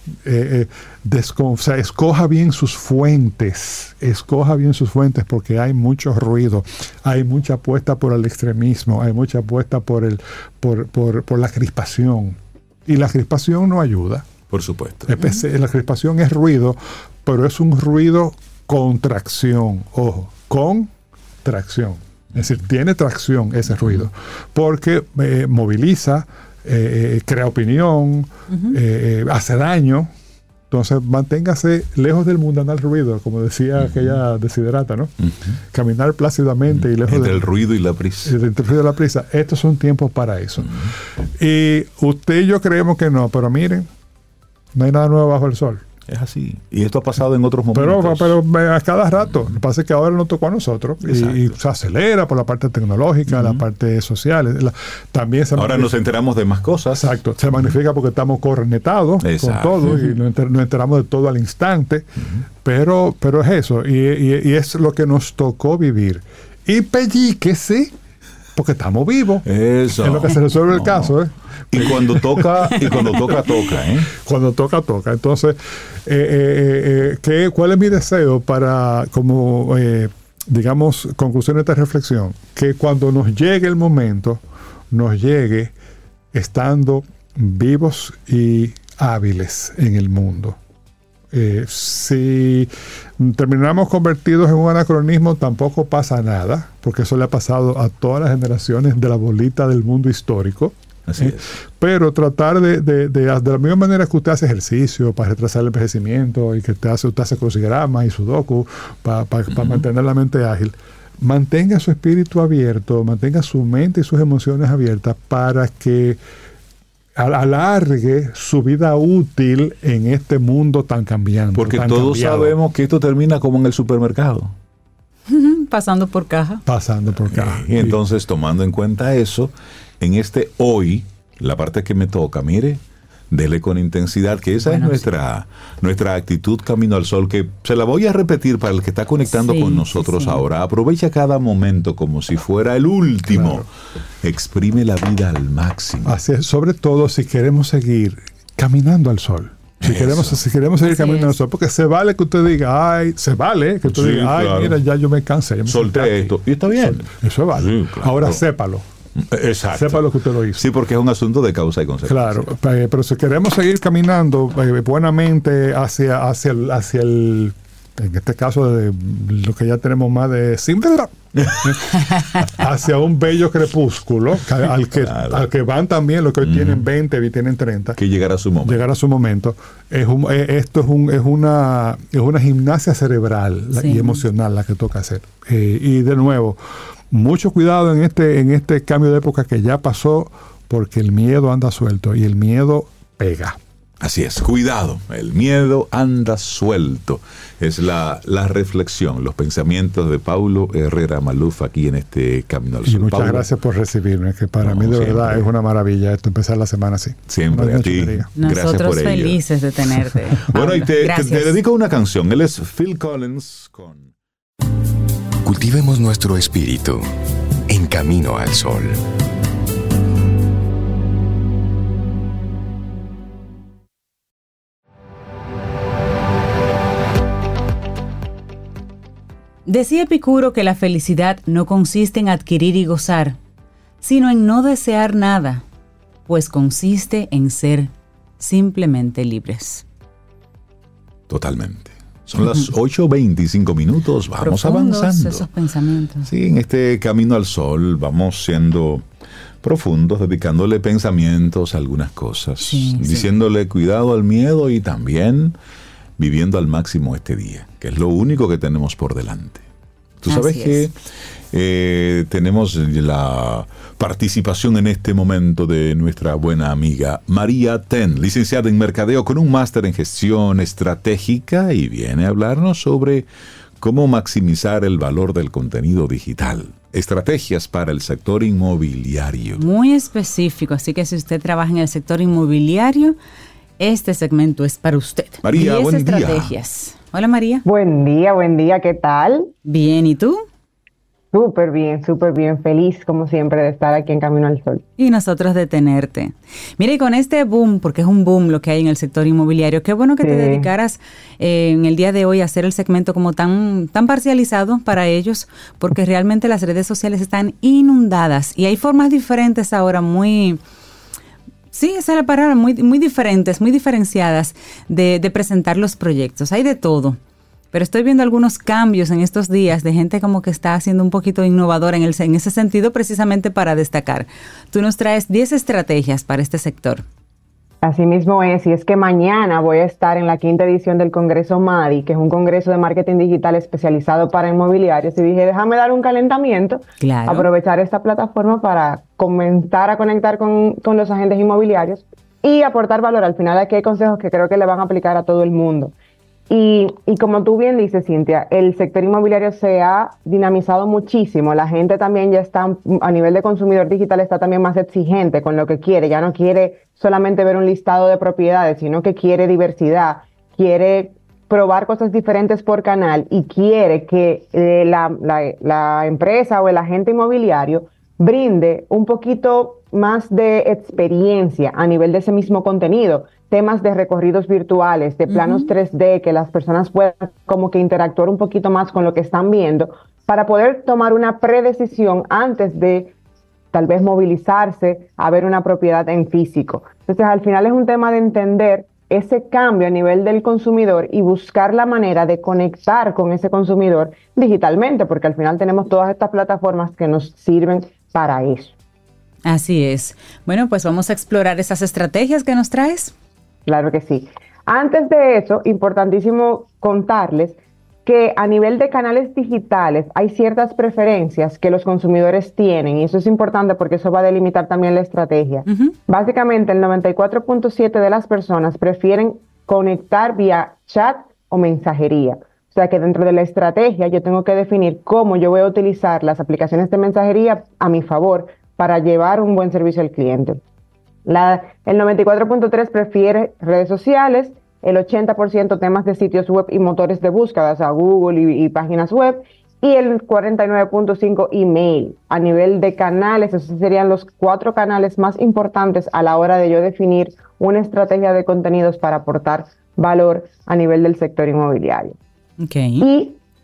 Escoja bien sus fuentes, porque hay mucho ruido, hay mucha apuesta por el extremismo, hay mucha apuesta por la crispación, y la crispación no ayuda. Por supuesto. La crispación es ruido, pero es un ruido con tracción. Ojo, con tracción. Es decir, tiene tracción ese ruido, porque moviliza, crea opinión, hace daño. Entonces, manténgase lejos del mundanal ruido, como decía aquella desiderata, ¿no? Caminar plácidamente y lejos del ruido y la prisa. Entre el ruido y la prisa. Estos son tiempos para eso. Y usted y yo creemos que no, pero miren, no hay nada nuevo bajo el sol. Es así. Y esto ha pasado en otros momentos. Pero a cada rato. Lo que pasa es que ahora nos tocó a nosotros. Y se acelera por la parte tecnológica, la parte social. También ahora nos enteramos de más cosas. Exacto. Se magnifica porque estamos cornetados con todo y nos enteramos de todo al instante. Pero es eso. Y es lo que nos tocó vivir. Y pellíquese, porque estamos vivos. Eso. Es lo que se resuelve el caso, Y cuando toca, toca, Cuando toca. Entonces, ¿cuál es mi deseo para, como, digamos, conclusión de esta reflexión? Que cuando nos llegue el momento, nos llegue estando vivos y hábiles en el mundo. Si terminamos convertidos en un anacronismo, tampoco pasa nada, porque eso le ha pasado a todas las generaciones de la bolita del mundo histórico. Así es. Pero tratar de la misma manera que usted hace ejercicio para retrasar el envejecimiento, y que usted hace crucigramas y sudoku para mantener la mente ágil, mantenga su espíritu abierto, mantenga su mente y sus emociones abiertas para que alargue su vida útil en este mundo tan cambiante. Porque todos sabemos que esto termina como en el supermercado. Pasando por caja. Y entonces, tomando en cuenta eso, en este hoy, la parte que me toca, mire, dele con intensidad, que esa es nuestra actitud Camino al Sol, que se la voy a repetir para el que está conectando con nosotros ahora. Aprovecha cada momento como si fuera el último. Claro. Exprime la vida al máximo. Así es, sobre todo si queremos seguir caminando al sol. Si queremos seguir caminando al sol, porque se vale que usted diga, diga, claro. mira, ya yo me cansé. Solté esto. Y está bien. Eso vale. Sí, claro. Ahora sépalo. Exacto. Sepa lo que usted lo hizo. Sí, porque es un asunto de causa y consecuencia. Claro, pero si queremos seguir caminando buenamente hacia el en este caso de lo que ya tenemos más de hacia un bello crepúsculo al que van también los que hoy tienen 20 y tienen 30, que llegará su momento. Esto es una gimnasia cerebral y emocional la que toca hacer, y de nuevo mucho cuidado en este cambio de época que ya pasó, porque el miedo anda suelto y el miedo pega. Así es, cuidado, el miedo anda suelto. Es la reflexión, los pensamientos de Paulo Herrera Maluf aquí en este Camino al Sol. Y muchas Paulo, gracias por recibirme, que para mí de siempre. verdad es una maravilla esto, empezar la semana así. Siempre a ti. Gracias Nosotros por ello. felices de tenerte. Bueno, y te Gracias. dedico una canción. Él es Phil Collins con... Cultivemos nuestro espíritu en Camino al Sol. Decía Epicuro que la felicidad no consiste en adquirir y gozar, sino en no desear nada, pues consiste en ser simplemente libres. Totalmente. Son las 8:25 minutos, vamos Profundos avanzando. esos pensamientos. Sí, en este Camino al Sol vamos siendo profundos, dedicándole pensamientos a algunas cosas, diciéndole cuidado al miedo y también viviendo al máximo este día, que es lo único que tenemos por delante. Tú sabes que tenemos la participación en este momento de nuestra buena amiga María Ten, licenciada en Mercadeo con un máster en Gestión Estratégica, y viene a hablarnos sobre cómo maximizar el valor del contenido digital. Estrategias para el sector inmobiliario. Muy específico, así que si usted trabaja en el sector inmobiliario, este segmento es para usted. María, 10 buen estrategias. Hola María. Buen día, ¿qué tal? Bien, ¿y tú? Súper bien, feliz como siempre de estar aquí en Camino al Sol. Y nosotros de tenerte. Mira, y con este boom, porque es un boom lo que hay en el sector inmobiliario, qué bueno que te dedicaras en el día de hoy a hacer el segmento como tan parcializado para ellos, porque realmente las redes sociales están inundadas y hay formas diferentes ahora sí, esa es la palabra, muy diferentes, muy diferenciadas de presentar los proyectos. Hay de todo. Pero estoy viendo algunos cambios en estos días de gente como que está haciendo un poquito innovadora en ese sentido, precisamente para destacar. Tú nos traes 10 estrategias para este sector. Así mismo es, y es que mañana voy a estar en la 5ª edición del Congreso MADI, que es un congreso de marketing digital especializado para inmobiliarios, y dije, déjame dar un calentamiento, Claro. aprovechar esta plataforma para comenzar a conectar con los agentes inmobiliarios y aportar valor. Al final aquí hay consejos que creo que le van a aplicar a todo el mundo. Y como tú bien dices, Cintia, el sector inmobiliario se ha dinamizado muchísimo. La gente también ya está, a nivel de consumidor digital, está también más exigente con lo que quiere. Ya no quiere solamente ver un listado de propiedades, sino que quiere diversidad, quiere probar cosas diferentes por canal y quiere que la empresa o el agente inmobiliario brinde un poquito más de experiencia a nivel de ese mismo contenido. Temas de recorridos virtuales, de planos 3D, que las personas puedan como que interactuar un poquito más con lo que están viendo para poder tomar una predecisión antes de tal vez movilizarse a ver una propiedad en físico. Entonces, al final es un tema de entender ese cambio a nivel del consumidor y buscar la manera de conectar con ese consumidor digitalmente, porque al final tenemos todas estas plataformas que nos sirven para eso. Así es. Bueno, pues vamos a explorar esas estrategias que nos traes. Claro que sí. Antes de eso, importantísimo contarles que a nivel de canales digitales hay ciertas preferencias que los consumidores tienen, y eso es importante porque eso va a delimitar también la estrategia. Básicamente, el 94.7% de las personas prefieren conectar vía chat o mensajería. O sea que dentro de la estrategia yo tengo que definir cómo yo voy a utilizar las aplicaciones de mensajería a mi favor para llevar un buen servicio al cliente. El 94.3% prefiere redes sociales, el 80% temas de sitios web y motores de búsqueda, o sea, Google y páginas web, y el 49.5% email. A nivel de canales, esos serían los 4 canales más importantes a la hora de yo definir una estrategia de contenidos para aportar valor a nivel del sector inmobiliario. Okay. Y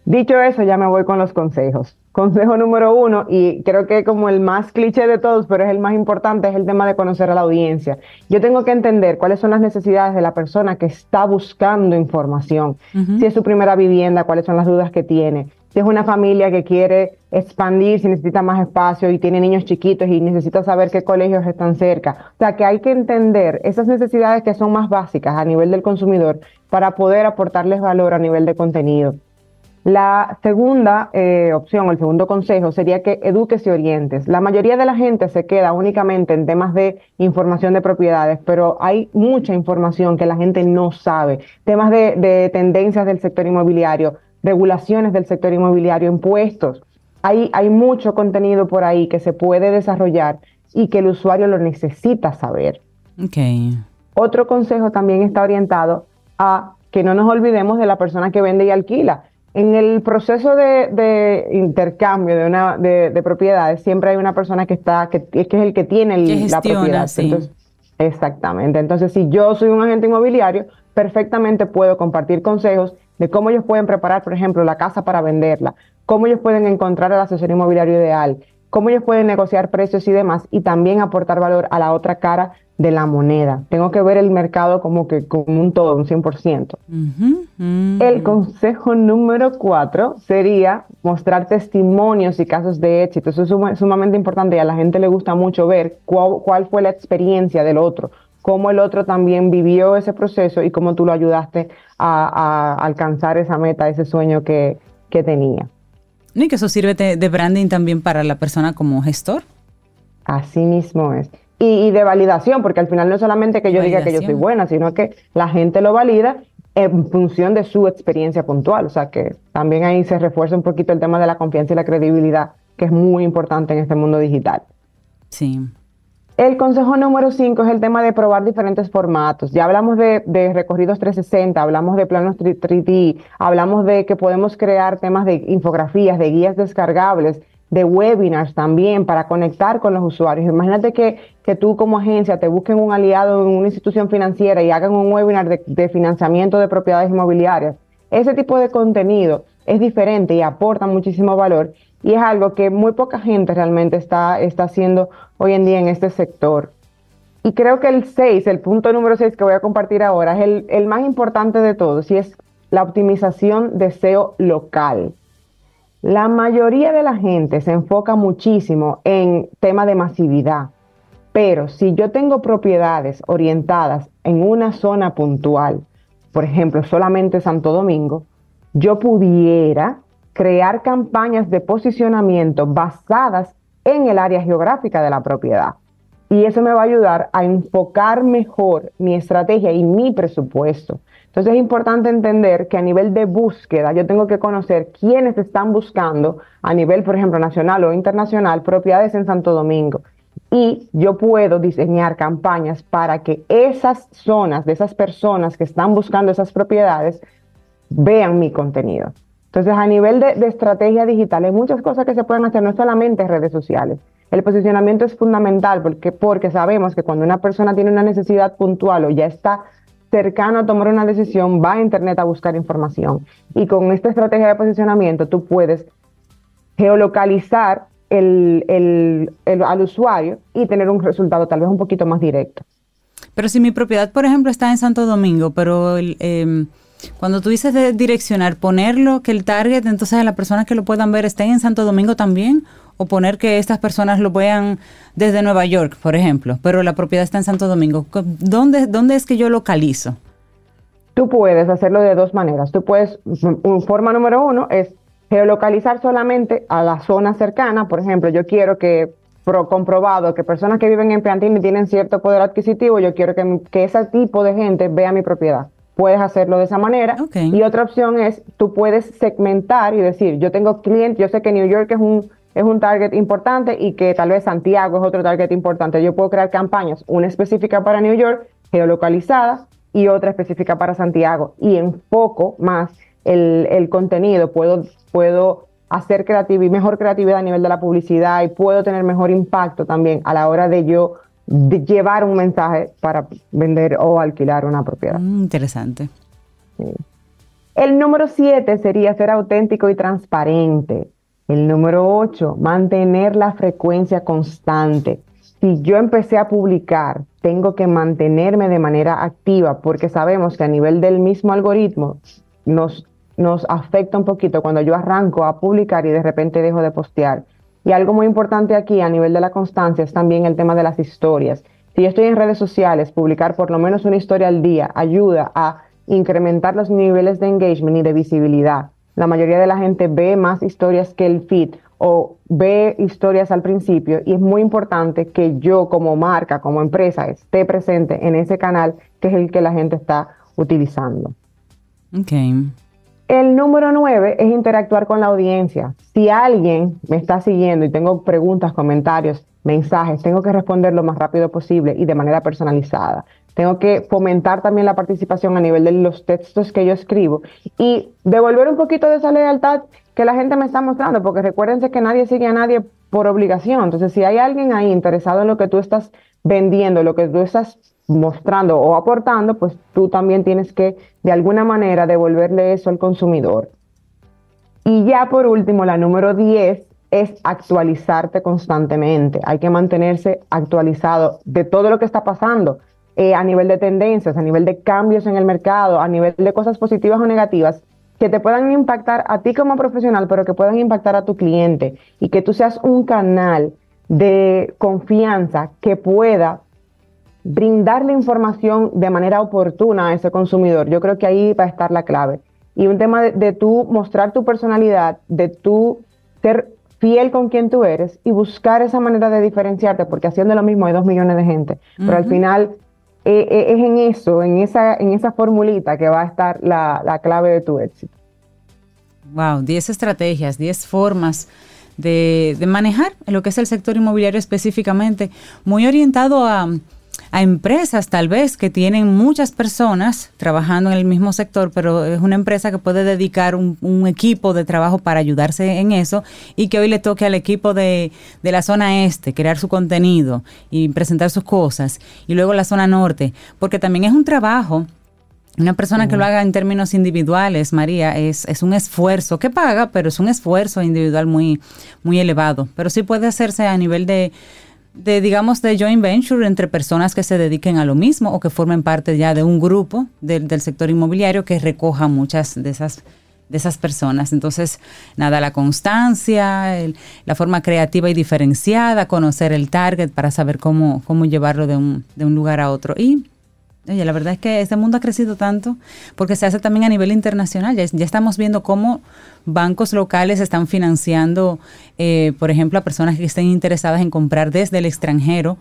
Dicho eso, ya me voy con los consejos. Consejo número 1, y creo que como el más cliché de todos, pero es el más importante, es el tema de conocer a la audiencia. Yo tengo que entender cuáles son las necesidades de la persona que está buscando información. Si es su primera vivienda, cuáles son las dudas que tiene. Si es una familia que quiere expandir, si necesita más espacio y tiene niños chiquitos y necesita saber qué colegios están cerca. O sea, que hay que entender esas necesidades que son más básicas a nivel del consumidor para poder aportarles valor a nivel de contenido. La segunda opción, o el segundo consejo, sería que eduques y orientes. La mayoría de la gente se queda únicamente en temas de información de propiedades, pero hay mucha información que la gente no sabe. Temas de tendencias del sector inmobiliario, regulaciones del sector inmobiliario, impuestos. Hay mucho contenido por ahí que se puede desarrollar y que el usuario lo necesita saber. Okay. Otro consejo también está orientado a que no nos olvidemos de la persona que vende y alquila. En el proceso de intercambio de propiedades, siempre hay una persona que es el que tiene la propiedad. Sí. Entonces, exactamente. Entonces, si yo soy un agente inmobiliario, perfectamente puedo compartir consejos de cómo ellos pueden preparar, por ejemplo, la casa para venderla, cómo ellos pueden encontrar el asesor inmobiliario ideal, cómo ellos pueden negociar precios y demás, y también aportar valor a la otra cara de la moneda. Tengo que ver el mercado como un todo, un 100%. El consejo número 4 sería mostrar testimonios y casos de éxito. Eso es sumamente importante y a la gente le gusta mucho ver cuál fue la experiencia del otro, cómo el otro también vivió ese proceso y cómo tú lo ayudaste a alcanzar esa meta, ese sueño que tenía. Y que eso sirve de branding también para la persona como gestor. Así mismo es. Y de validación, porque al final no es solamente que yo diga que yo soy buena, sino que la gente lo valida en función de su experiencia puntual. O sea que también ahí se refuerza un poquito el tema de la confianza y la credibilidad, que es muy importante en este mundo digital. Sí. El consejo número 5 es el tema de probar diferentes formatos. Ya hablamos de recorridos 360, hablamos de planos 3D, hablamos de que podemos crear temas de infografías, de guías descargables, de webinars también para conectar con los usuarios. Imagínate que tú como agencia te busquen un aliado en una institución financiera y hagan un webinar de financiamiento de propiedades inmobiliarias. Ese tipo de contenido es diferente y aporta muchísimo valor y es algo que muy poca gente realmente está haciendo hoy en día en este sector. Y creo que el punto número 6 que voy a compartir ahora es el más importante de todos y es la optimización de SEO local. La mayoría de la gente se enfoca muchísimo en tema de masividad, pero si yo tengo propiedades orientadas en una zona puntual, por ejemplo, solamente Santo Domingo, yo pudiera crear campañas de posicionamiento basadas en el área geográfica de la propiedad. Y eso me va a ayudar a enfocar mejor mi estrategia y mi presupuesto. Entonces es importante entender que a nivel de búsqueda yo tengo que conocer quiénes están buscando a nivel, por ejemplo, nacional o internacional, propiedades en Santo Domingo. Y yo puedo diseñar campañas para que esas zonas, de esas personas que están buscando esas propiedades, vean mi contenido. Entonces a nivel de estrategia digital hay muchas cosas que se pueden hacer, no solamente en redes sociales. El posicionamiento es fundamental porque sabemos que cuando una persona tiene una necesidad puntual o ya está cercano a tomar una decisión, va a internet a buscar información. Y con esta estrategia de posicionamiento tú puedes geolocalizar al usuario y tener un resultado tal vez un poquito más directo. Pero si mi propiedad, por ejemplo, está en Santo Domingo, pero cuando tú dices de direccionar, ponerlo, que el target, entonces a las personas que lo puedan ver estén en Santo Domingo también, o poner que estas personas lo vean desde Nueva York, por ejemplo, pero la propiedad está en Santo Domingo. ¿Dónde es que yo localizo? Tú puedes hacerlo de dos maneras. Forma número 1 es geolocalizar solamente a la zona cercana. Por ejemplo, yo quiero comprobado que personas que viven en Piantini tienen cierto poder adquisitivo, yo quiero que ese tipo de gente vea mi propiedad. Puedes hacerlo de esa manera. Okay. Y otra opción es, tú puedes segmentar y decir, yo tengo clientes, yo sé que New York es un target importante y que tal vez Santiago es otro target importante. Yo puedo crear campañas, una específica para New York, geolocalizada, y otra específica para Santiago. Y enfoco más el contenido. Puedo hacer mejor creatividad a nivel de la publicidad y puedo tener mejor impacto también a la hora de llevar un mensaje para vender o alquilar una propiedad. Interesante. Sí. El número 7 sería ser auténtico y transparente. El número 8, mantener la frecuencia constante. Si yo empecé a publicar, tengo que mantenerme de manera activa porque sabemos que a nivel del mismo algoritmo nos afecta un poquito cuando yo arranco a publicar y de repente dejo de postear. Y algo muy importante aquí a nivel de la constancia es también el tema de las historias. Si yo estoy en redes sociales, publicar por lo menos una historia al día ayuda a incrementar los niveles de engagement y de visibilidad. La mayoría de la gente ve más historias que el feed o ve historias al principio y es muy importante que yo como marca, como empresa, esté presente en ese canal que es el que la gente está utilizando. Okay. El número 9 es interactuar con la audiencia. Si alguien me está siguiendo y tengo preguntas, comentarios, mensajes, tengo que responder lo más rápido posible y de manera personalizada. Tengo que fomentar también la participación a nivel de los textos que yo escribo y devolver un poquito de esa lealtad que la gente me está mostrando, porque recuérdense que nadie sigue a nadie por obligación. Entonces, si hay alguien ahí interesado en lo que tú estás vendiendo, lo que tú estás mostrando o aportando, pues tú también tienes que, de alguna manera, devolverle eso al consumidor. Y ya por último, la número 10 es actualizarte constantemente. Hay que mantenerse actualizado de todo lo que está pasando. A nivel de tendencias, a nivel de cambios en el mercado, a nivel de cosas positivas o negativas que te puedan impactar a ti como profesional, pero que puedan impactar a tu cliente y que tú seas un canal de confianza que pueda brindarle información de manera oportuna a ese consumidor. Yo creo que ahí va a estar la clave. Y un tema de tú mostrar tu personalidad, de tú ser fiel con quien tú eres y buscar esa manera de diferenciarte, porque haciendo lo mismo hay 2 millones de gente, pero al final es en eso, en esa formulita que va a estar la clave de tu éxito. Wow, 10 estrategias, 10 formas de manejar lo que es el sector inmobiliario específicamente, muy orientado a empresas tal vez que tienen muchas personas trabajando en el mismo sector, pero es una empresa que puede dedicar un equipo de trabajo para ayudarse en eso y que hoy le toque al equipo de la zona este crear su contenido y presentar sus cosas, y luego la zona norte, porque también es un trabajo. Una persona que lo haga en términos individuales, María, es un esfuerzo que paga, pero es un esfuerzo individual muy, muy elevado. Pero sí puede hacerse a nivel de digamos, de joint venture entre personas que se dediquen a lo mismo o que formen parte ya de un grupo del sector inmobiliario que recoja muchas de esas personas. Entonces, nada, la constancia, la forma creativa y diferenciada, conocer el target para saber cómo llevarlo de un lugar a otro. Y oye, la verdad es que este mundo ha crecido tanto porque se hace también a nivel internacional. Ya estamos viendo cómo bancos locales están financiando, por ejemplo, a personas que estén interesadas en comprar desde el extranjero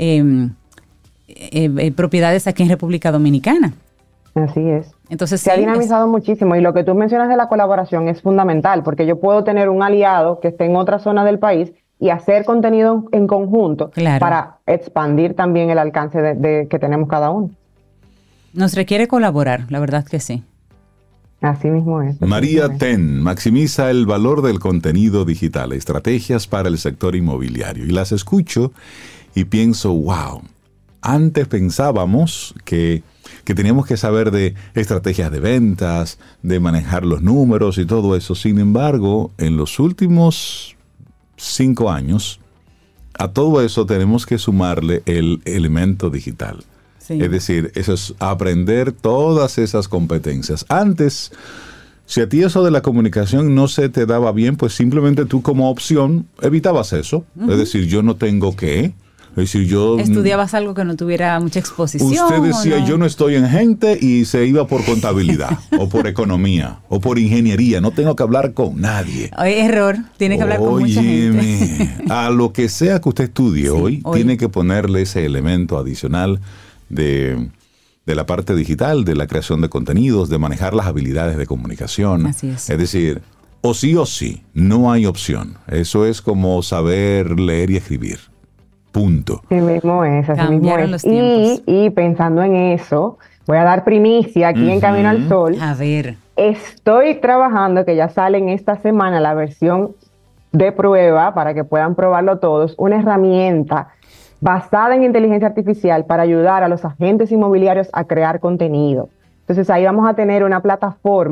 propiedades aquí en República Dominicana. Así es. Entonces, se ha dinamizado muchísimo y lo que tú mencionas de la colaboración es fundamental porque yo puedo tener un aliado que esté en otra zona del país y hacer contenido en conjunto, claro, para expandir también el alcance que tenemos cada uno. Nos requiere colaborar, la verdad que sí. Así mismo es. María Ten maximiza el valor del contenido digital, estrategias para el sector inmobiliario. Y las escucho y pienso, wow, antes pensábamos que teníamos que saber de estrategias de ventas, de manejar los números y todo eso. Sin embargo, en los últimos 5 años, a todo eso tenemos que sumarle el elemento digital. Sí. Es decir, eso es aprender todas esas competencias. Antes, si a ti eso de la comunicación no se te daba bien, pues simplemente tú como opción evitabas eso. Uh-huh. Es decir, yo no tengo que. Es decir, yo... Estudiabas algo que no tuviera mucha exposición. Usted decía, ¿no? Yo no estoy en gente y se iba por contabilidad o por economía o por ingeniería. No tengo que hablar con nadie. Oye, error. Tiene que hablar con mucha gente. A lo que sea que usted estudie hoy, tiene que ponerle ese elemento adicional de la parte digital, de la creación de contenidos, de manejar las habilidades de comunicación. Así es. Es decir, o sí, no hay opción. Eso es como saber leer y escribir. Punto. Así mismo es, así Cambiaron mismo es. los tiempos. Y pensando en eso, voy a dar primicia aquí en Camino al Sol. A ver. Estoy trabajando, que ya sale en esta semana la versión de prueba para que puedan probarlo todos, una herramienta basada en inteligencia artificial para ayudar a los agentes inmobiliarios a crear contenido. Entonces ahí vamos a tener una plataforma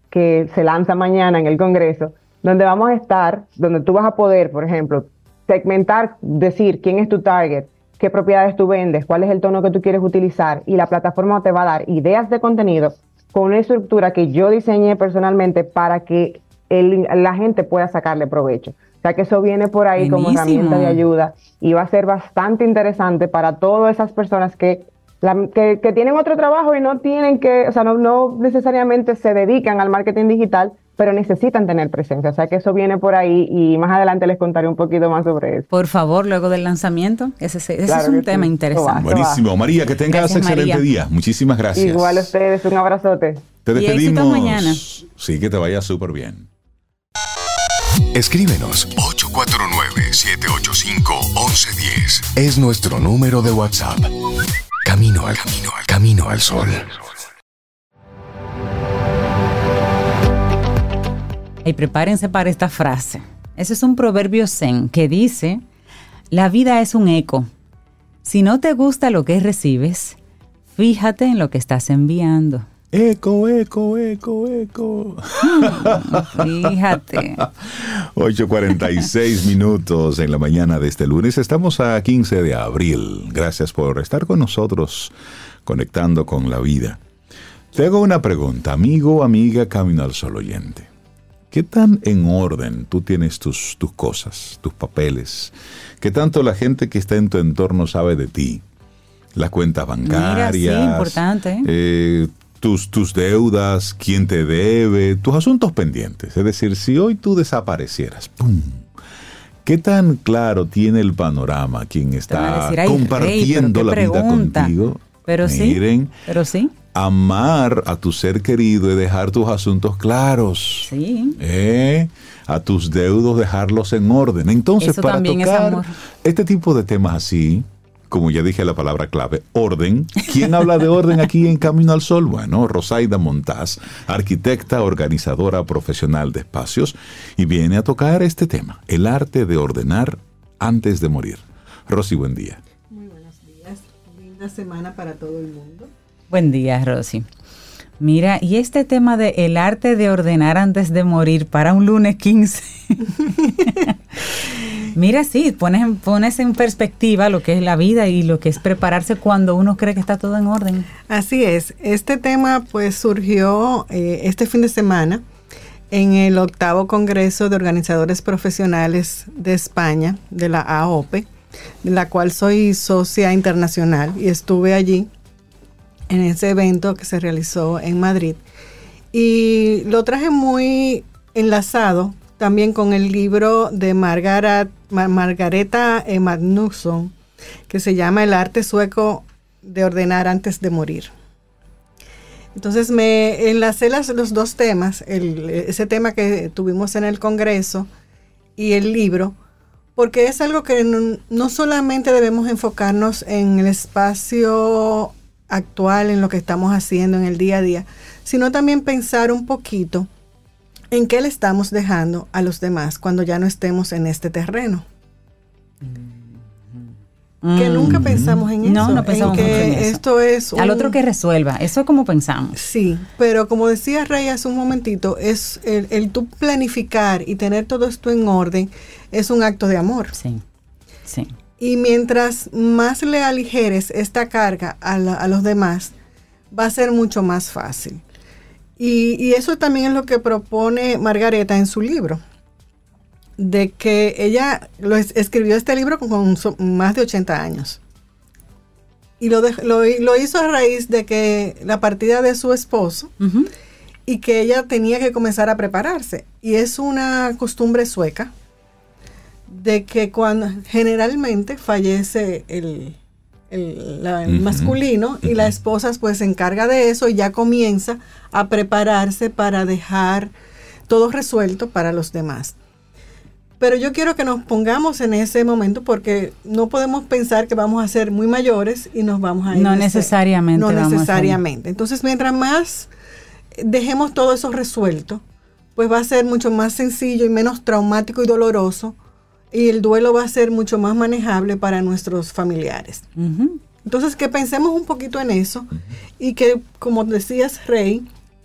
que se lanza mañana en el Congreso, donde vamos a estar, donde tú vas a poder, por ejemplo, segmentar, decir quién es tu target, qué propiedades tú vendes, cuál es el tono que tú quieres utilizar, y la plataforma te va a dar ideas de contenido con una estructura que yo diseñé personalmente para que la gente pueda sacarle provecho. O sea que eso viene por ahí como herramienta de ayuda y va a ser bastante interesante para todas esas personas que tienen otro trabajo y no tienen que, o sea, no necesariamente se dedican al marketing digital, pero necesitan tener presencia. O sea que eso viene por ahí y más adelante les contaré un poquito más sobre eso. Por favor, luego del lanzamiento, ese es un tema interesante. Buenísimo. María, que tengas gracias, excelente María. día. Muchísimas gracias. Igual a ustedes, un abrazote. Te Y despedimos. éxitos mañana. Sí, que te vaya súper bien. Escríbenos 849-785-1110. Es nuestro número de WhatsApp. Camino al sol. Y prepárense para esta frase. Ese es un proverbio zen que dice: la vida es un eco. Si no te gusta lo que recibes, fíjate en lo que estás enviando. Eco. Fíjate. 8:46 minutos en la mañana de este lunes. Estamos a 15 de abril. Gracias por estar con nosotros, conectando con la vida. Te hago una pregunta, amigo, amiga, Camino al Sol oyente. ¿Qué tan en orden tú tienes tus cosas, tus papeles? ¿Qué tanto la gente que está en tu entorno sabe de ti? Las cuentas bancarias. Mira, sí, importante. Tus deudas, quién te debe, tus asuntos pendientes. Es decir, si hoy tú desaparecieras, ¡pum! ¿Qué tan claro tiene el panorama quien está compartiendo la vida contigo? Pero Miren, sí. Amar a tu ser querido y dejar tus asuntos claros. Sí. A tus deudos dejarlos en orden. Entonces, eso para tocar es este tipo de temas así, como ya dije la palabra clave, orden. ¿Quién habla de orden aquí en Camino al Sol? Bueno, Rosaida Montaz, arquitecta, organizadora profesional de espacios, y viene a tocar este tema, el arte de ordenar antes de morir. Rosy, buen día. Muy buenos días, linda semana para todo el mundo. Buen día, Rosy. Mira, y este tema de el arte de ordenar antes de morir para un lunes 15. Mira, sí, pones en perspectiva lo que es la vida y lo que es prepararse cuando uno cree que está todo en orden. Así es. Este tema pues surgió este fin de semana en el 8º Congreso de Organizadores Profesionales de España, de la AOPE, de la cual soy socia internacional y estuve allí en ese evento que se realizó en Madrid. Y lo traje muy enlazado también con el libro de Margareta Magnusson, que se llama El arte sueco de ordenar antes de morir. Entonces me enlacé los dos temas, ese tema que tuvimos en el Congreso y el libro, porque es algo que no solamente debemos enfocarnos en el espacio actual, en lo que estamos haciendo en el día a día, sino también pensar un poquito en qué le estamos dejando a los demás cuando ya no estemos en este terreno. Que nunca pensamos en eso. No pensamos en que mucho en eso. Esto es al otro que resuelva, eso es como pensamos. Sí, pero como decía Rey hace un momentito, es el tú planificar y tener todo esto en orden es un acto de amor. Sí. Y mientras más le aligeres esta carga a los demás, va a ser mucho más fácil. Y eso también es lo que propone Margareta en su libro, de que ella escribió este libro con más de 80 años. Y lo hizo a raíz de que la partida de su esposo, y que ella tenía que comenzar a prepararse. Y es una costumbre sueca de que cuando generalmente fallece el masculino y la esposa pues se encarga de eso y ya comienza a prepararse para dejar todo resuelto para los demás. Pero yo quiero que nos pongamos en ese momento porque no podemos pensar que vamos a ser muy mayores y nos vamos a ir. No necesariamente. No necesariamente. Entonces, mientras más dejemos todo eso resuelto, pues va a ser mucho más sencillo y menos traumático y doloroso, y el duelo va a ser mucho más manejable para nuestros familiares. Entonces, que pensemos un poquito en eso y que, como decías, Rey,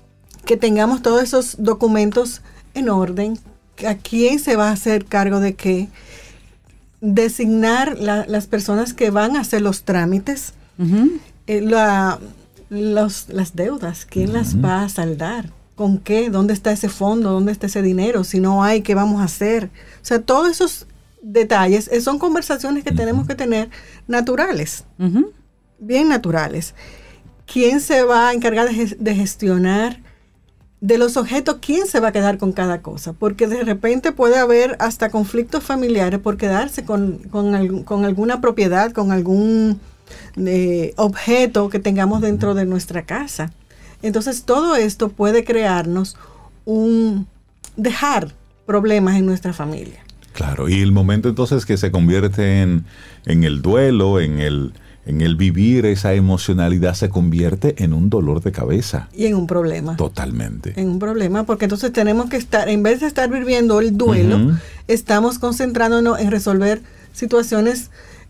que tengamos todos esos documentos en orden, a quién se va a hacer cargo de qué, designar las personas que van a hacer los trámites, las deudas, quién las va a saldar, con qué, dónde está ese fondo, dónde está ese dinero, si no hay, qué vamos a hacer. O sea, todos esos detalles son conversaciones que tenemos que tener naturales, bien naturales. ¿Quién se va a encargar de gestionar de los objetos? ¿Quién se va a quedar con cada cosa? Porque de repente puede haber hasta conflictos familiares por quedarse con alguna propiedad, con algún objeto que tengamos dentro de nuestra casa. Entonces todo esto puede crearnos dejar problemas en nuestra familia. Claro, y el momento entonces que se convierte en el duelo, en el vivir esa emocionalidad, se convierte en un dolor de cabeza. Y en un problema. Totalmente. En un problema, porque entonces tenemos que estar, en vez de estar viviendo el duelo, estamos concentrándonos en resolver situaciones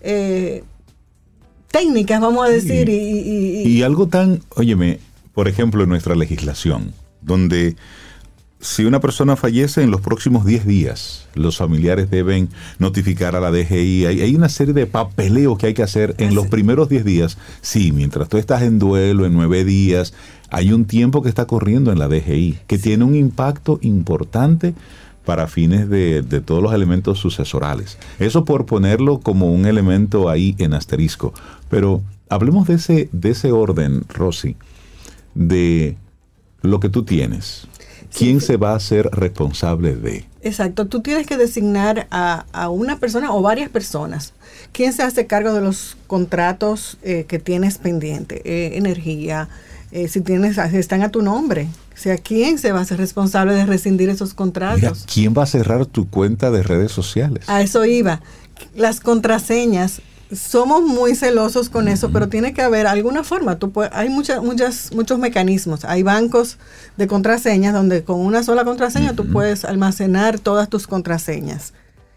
técnicas, vamos a decir. Y algo tan, óyeme, por ejemplo, en nuestra legislación, donde si una persona fallece en los próximos 10 días, los familiares deben notificar a la DGI. Hay una serie de papeleos que hay que hacer en los primeros 10 días. Sí, mientras tú estás en duelo, en 9 días, hay un tiempo que está corriendo en la DGI, que tiene un impacto importante para fines de todos los elementos sucesorales. Eso por ponerlo como un elemento ahí en asterisco. Pero hablemos de ese orden, Rosy, de lo que tú tienes. ¿Quién se va a hacer responsable de? Exacto, tú tienes que designar a una persona o varias personas. ¿Quién se hace cargo de los contratos que tienes pendiente? Energía, si están a tu nombre. O sea, ¿quién se va a hacer responsable de rescindir esos contratos? Mira, ¿quién va a cerrar tu cuenta de redes sociales? A eso iba. Las contraseñas. Somos muy celosos con eso, pero tiene que haber alguna forma. Hay muchos mecanismos. Hay bancos de contraseñas donde con una sola contraseña tú puedes almacenar todas tus contraseñas.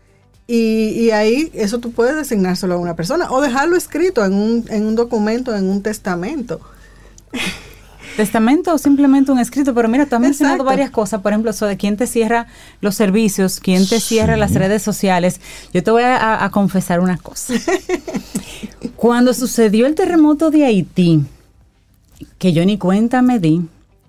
Y ahí eso tú puedes designárselo a una persona o dejarlo escrito en un documento, en un testamento. Testamento o simplemente un escrito, pero mira, tú has mencionado varias cosas, por ejemplo, eso de quién te cierra los servicios, quién te cierra las redes sociales. Yo te voy a confesar una cosa. Cuando sucedió el terremoto de Haití, que yo ni cuenta me di,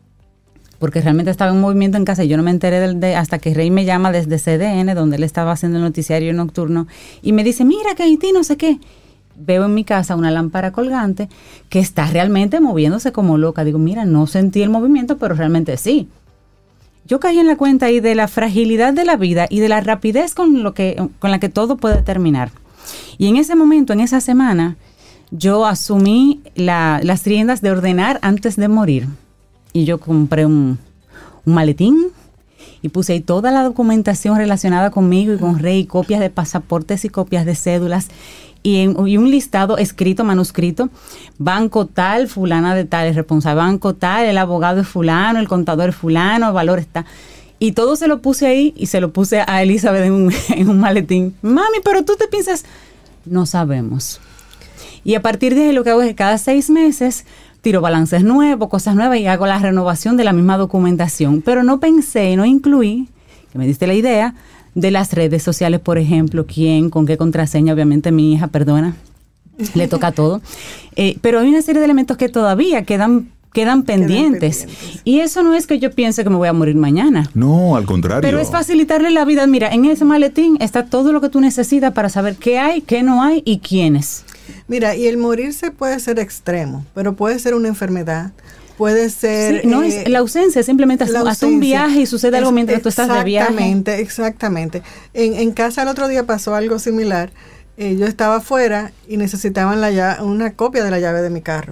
porque realmente estaba en movimiento en casa y yo no me enteré hasta que Rey me llama desde CDN, donde él estaba haciendo el noticiario nocturno, y me dice, mira que Haití no sé qué. Veo en mi casa una lámpara colgante que está realmente moviéndose como loca. Digo, mira, no sentí el movimiento, pero realmente sí. Yo caí en la cuenta ahí de la fragilidad de la vida y de la rapidez con la que todo puede terminar. Y en ese momento, en esa semana, yo asumí las riendas de ordenar antes de morir. Y yo compré un maletín y puse ahí toda la documentación relacionada conmigo y con Rey, copias de pasaportes y copias de cédulas. Y un listado escrito, manuscrito, banco tal, fulana de tal, el responsable banco tal, el abogado es fulano, el contador es fulano, el valor está. Y todo se lo puse ahí y se lo puse a Elizabeth en un maletín. Mami, pero tú te piensas, no sabemos. Y a partir de ahí lo que hago es que cada 6 meses tiro balances nuevos, cosas nuevas y hago la renovación de la misma documentación. Pero no pensé, no incluí, que me diste la idea, de las redes sociales, por ejemplo, quién, con qué contraseña, obviamente mi hija, perdona, le toca todo. Pero hay una serie de elementos que todavía quedan pendientes. Y eso no es que yo piense que me voy a morir mañana. No, al contrario. Pero es facilitarle la vida. Mira, en ese maletín está todo lo que tú necesitas para saber qué hay, qué no hay y quiénes. Mira, y el morirse puede ser extremo, pero puede ser una enfermedad. Puede ser... Sí, no es la ausencia, simplemente hasta un viaje y sucede algo mientras tú estás de viaje. Exactamente. En casa el otro día pasó algo similar. Yo estaba afuera y necesitaban una copia de la llave de mi carro.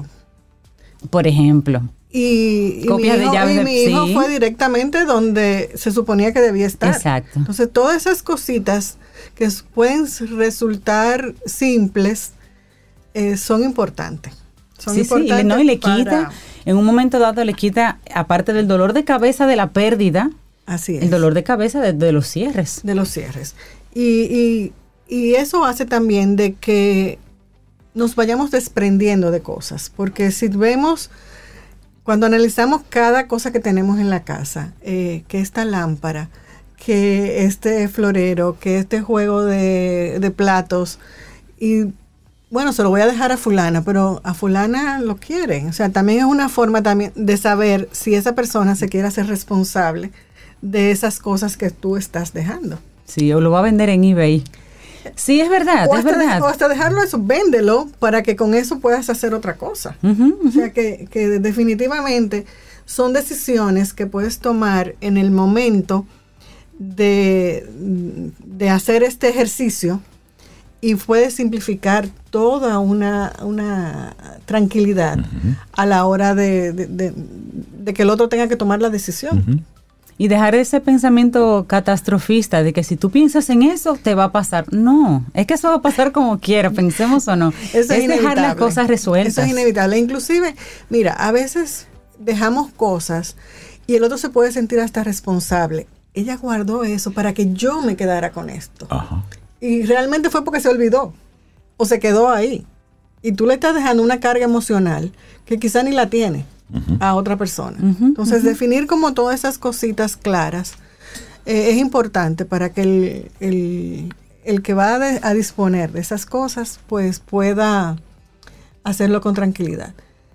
Por ejemplo. Y copias de llaves mi hijo fue directamente donde se suponía que debía estar. Exacto. Entonces, todas esas cositas que pueden resultar simples son importantes. Son importantes. Sí, no, y le quita... En un momento dado le quita, aparte del dolor de cabeza de la pérdida, así es, el dolor de cabeza de los cierres. De los cierres. Y eso hace también de que nos vayamos desprendiendo de cosas. Porque si vemos cuando analizamos cada cosa que tenemos en la casa, que esta lámpara, que este florero, que este juego de platos, y bueno, se lo voy a dejar a fulana, pero a fulana lo quieren. O sea, también es una forma también de saber si esa persona se quiere hacer responsable de esas cosas que tú estás dejando. Sí, o lo va a vender en eBay. Sí, es verdad, O es verdad. o hasta dejarlo eso, véndelo para que con eso puedas hacer otra cosa. O sea, que definitivamente son decisiones que puedes tomar en el momento de hacer este ejercicio, y puede simplificar toda una tranquilidad a la hora de que el otro tenga que tomar la decisión. Y dejar ese pensamiento catastrofista de que si tú piensas en eso, te va a pasar. No, es que eso va a pasar como quiera, pensemos o no. Eso es dejar las cosas resueltas. Eso es inevitable. Inclusive, mira, a veces dejamos cosas y el otro se puede sentir hasta responsable. Ella guardó eso para que yo me quedara con esto. Ajá. Y realmente fue porque se olvidó o se quedó ahí. Y tú le estás dejando una carga emocional que quizá ni la tiene a otra persona. Entonces, definir como todas esas cositas claras es importante para que el que va a disponer de esas cosas, pues pueda hacerlo con tranquilidad.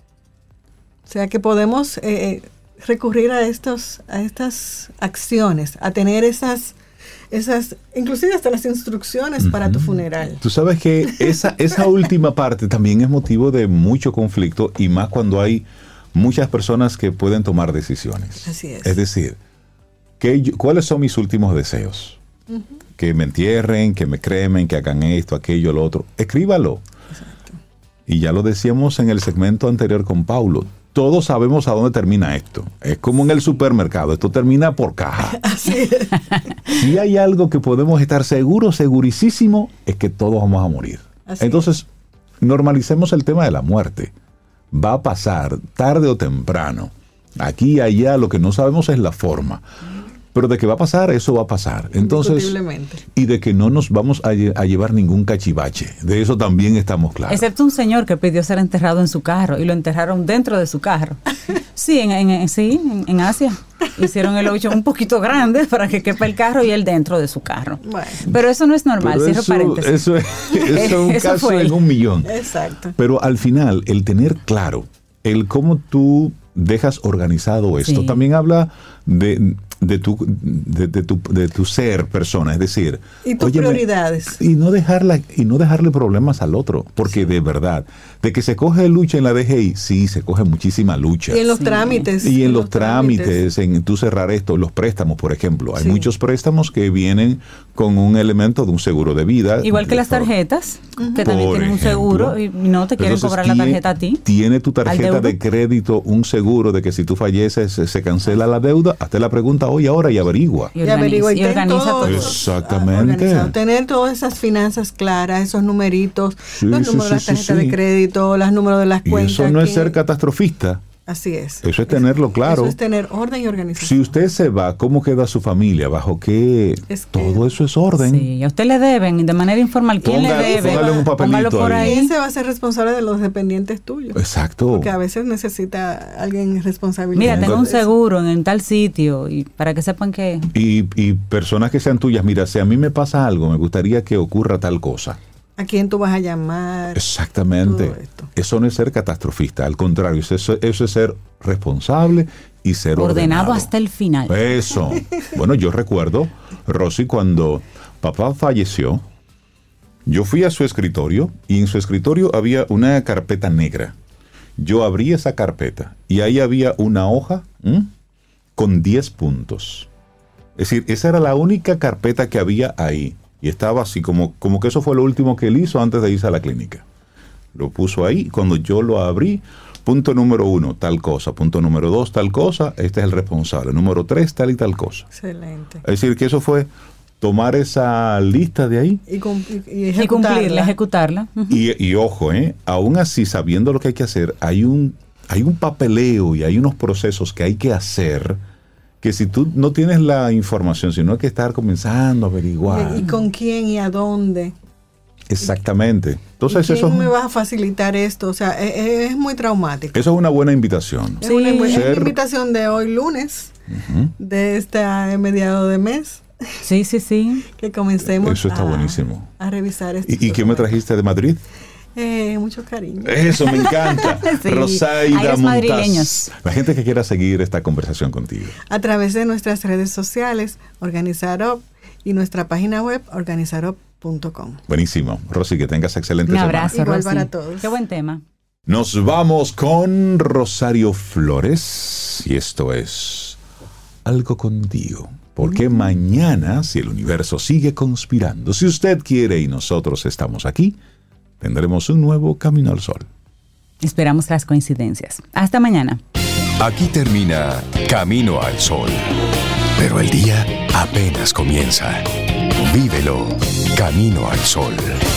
O sea que podemos recurrir a estas acciones, a tener esas, inclusive hasta las instrucciones para tu funeral. Tú sabes que esa última parte también es motivo de mucho conflicto, y más cuando hay muchas personas que pueden tomar decisiones. Así es. Es decir, ¿cuáles son mis últimos deseos? Que me entierren, que me cremen, que hagan esto, aquello, lo otro. Escríbalo. Exacto. Y ya lo decíamos en el segmento anterior con Paulo. Todos sabemos a dónde termina esto. Es como en el supermercado. Esto termina por caja. Así es. Si hay algo que podemos estar seguros, segurísimo, es que todos vamos a morir. Entonces, normalicemos el tema de la muerte. Va a pasar tarde o temprano. Aquí y allá, lo que no sabemos es la forma. Pero de que va a pasar, eso va a pasar. Entonces, y de que no nos vamos a llevar ningún cachivache. De eso también estamos claros. Excepto un señor que pidió ser enterrado en su carro y lo enterraron dentro de su carro. Sí, en Asia. Hicieron el hoyo un poquito grande para que quepa el carro y él dentro de su carro. Bueno. Pero eso no es normal, cierro paréntesis. Eso es un caso en un millón. Exacto. Pero al final, el tener claro el cómo tú dejas organizado esto, también habla de tu ser persona, es decir, y tus prioridades, y no dejarle problemas al otro, porque de verdad, de que se coge lucha en la DGI, sí, se coge muchísima lucha, y en los trámites, y en los trámites, en tú cerrar esto, los préstamos, por ejemplo, hay muchos préstamos que vienen con un elemento de un seguro de vida, igual que las tarjetas, que también tienen un seguro y no te quieren cobrar la tarjeta a ti. Tiene tu tarjeta de crédito un seguro de que si tú falleces se cancela la deuda. Hazte la pregunta hoy, ahora, y averigua. Y organiza todo. Exactamente. Tener todas esas finanzas claras, esos numeritos, los números de la tarjeta de crédito, los números de las cuentas. Y eso no es ser catastrofista. Así es. Eso es tenerlo claro. Eso es tener orden y organización. Si usted se va, ¿cómo queda su familia? ¿Bajo qué? Todo eso es orden. Sí, a usted le deben de manera informal. ¿Quién le debe? Póngale un papelito por ahí. ¿Quién se va a ser responsable de los dependientes tuyos? Exacto. Porque a veces necesita alguien responsable. Mira, tengo un seguro en tal sitio, y para que sepan que... Y personas que sean tuyas, mira, si a mí me pasa algo, me gustaría que ocurra tal cosa. ¿A quién tú vas a llamar? Exactamente. Eso no es ser catastrofista, al contrario, eso es ser responsable y ser ordenado hasta el final. Eso. Bueno, yo recuerdo, Rosy, cuando papá falleció, yo fui a su escritorio y en su escritorio había una carpeta negra. Yo abrí esa carpeta y ahí había una hoja con 10 puntos. Es decir, esa era la única carpeta que había ahí. Y estaba así como que eso fue lo último que él hizo antes de irse a la clínica. Lo puso ahí. Cuando yo lo abrí, punto número 1, tal cosa. Punto número 2, tal cosa. Este es el responsable. Número 3, tal y tal cosa. Excelente. Es decir, que eso fue tomar esa lista de ahí. Y ejecutarla. Y ojo, aún así, sabiendo lo que hay que hacer, hay un papeleo y hay unos procesos que hay que hacer, que si tú no tienes la información, sino hay que estar comenzando a averiguar. ¿Y con quién y a dónde? Exactamente. Entonces ¿Quién eso me va a facilitar esto? O sea, es muy traumático. es una buena invitación. Es una Ser- invitación de hoy lunes, de este mediado de mes, Sí, sí, sí. que comencemos Eso está buenísimo. a revisar esto. ¿Y qué me trajiste de Madrid? Mucho cariño. Eso me encanta. Sí. Ay, Rosaida los Montaz. madrileños. La gente que quiera seguir esta conversación contigo. A través de nuestras redes sociales, Organizarop, y nuestra página web, organizarop.com. Buenísimo. Rosy, que tengas excelente Un semana. abrazo, Igual Rosy. para todos. Qué buen tema. Nos vamos con Rosario Flores y esto es Algo Contigo. Porque mañana, si el universo sigue conspirando, si usted quiere y nosotros estamos aquí, tendremos un nuevo Camino al Sol. Esperamos las coincidencias. Hasta mañana. Aquí termina Camino al Sol. Pero el día apenas comienza. Vívelo Camino al Sol.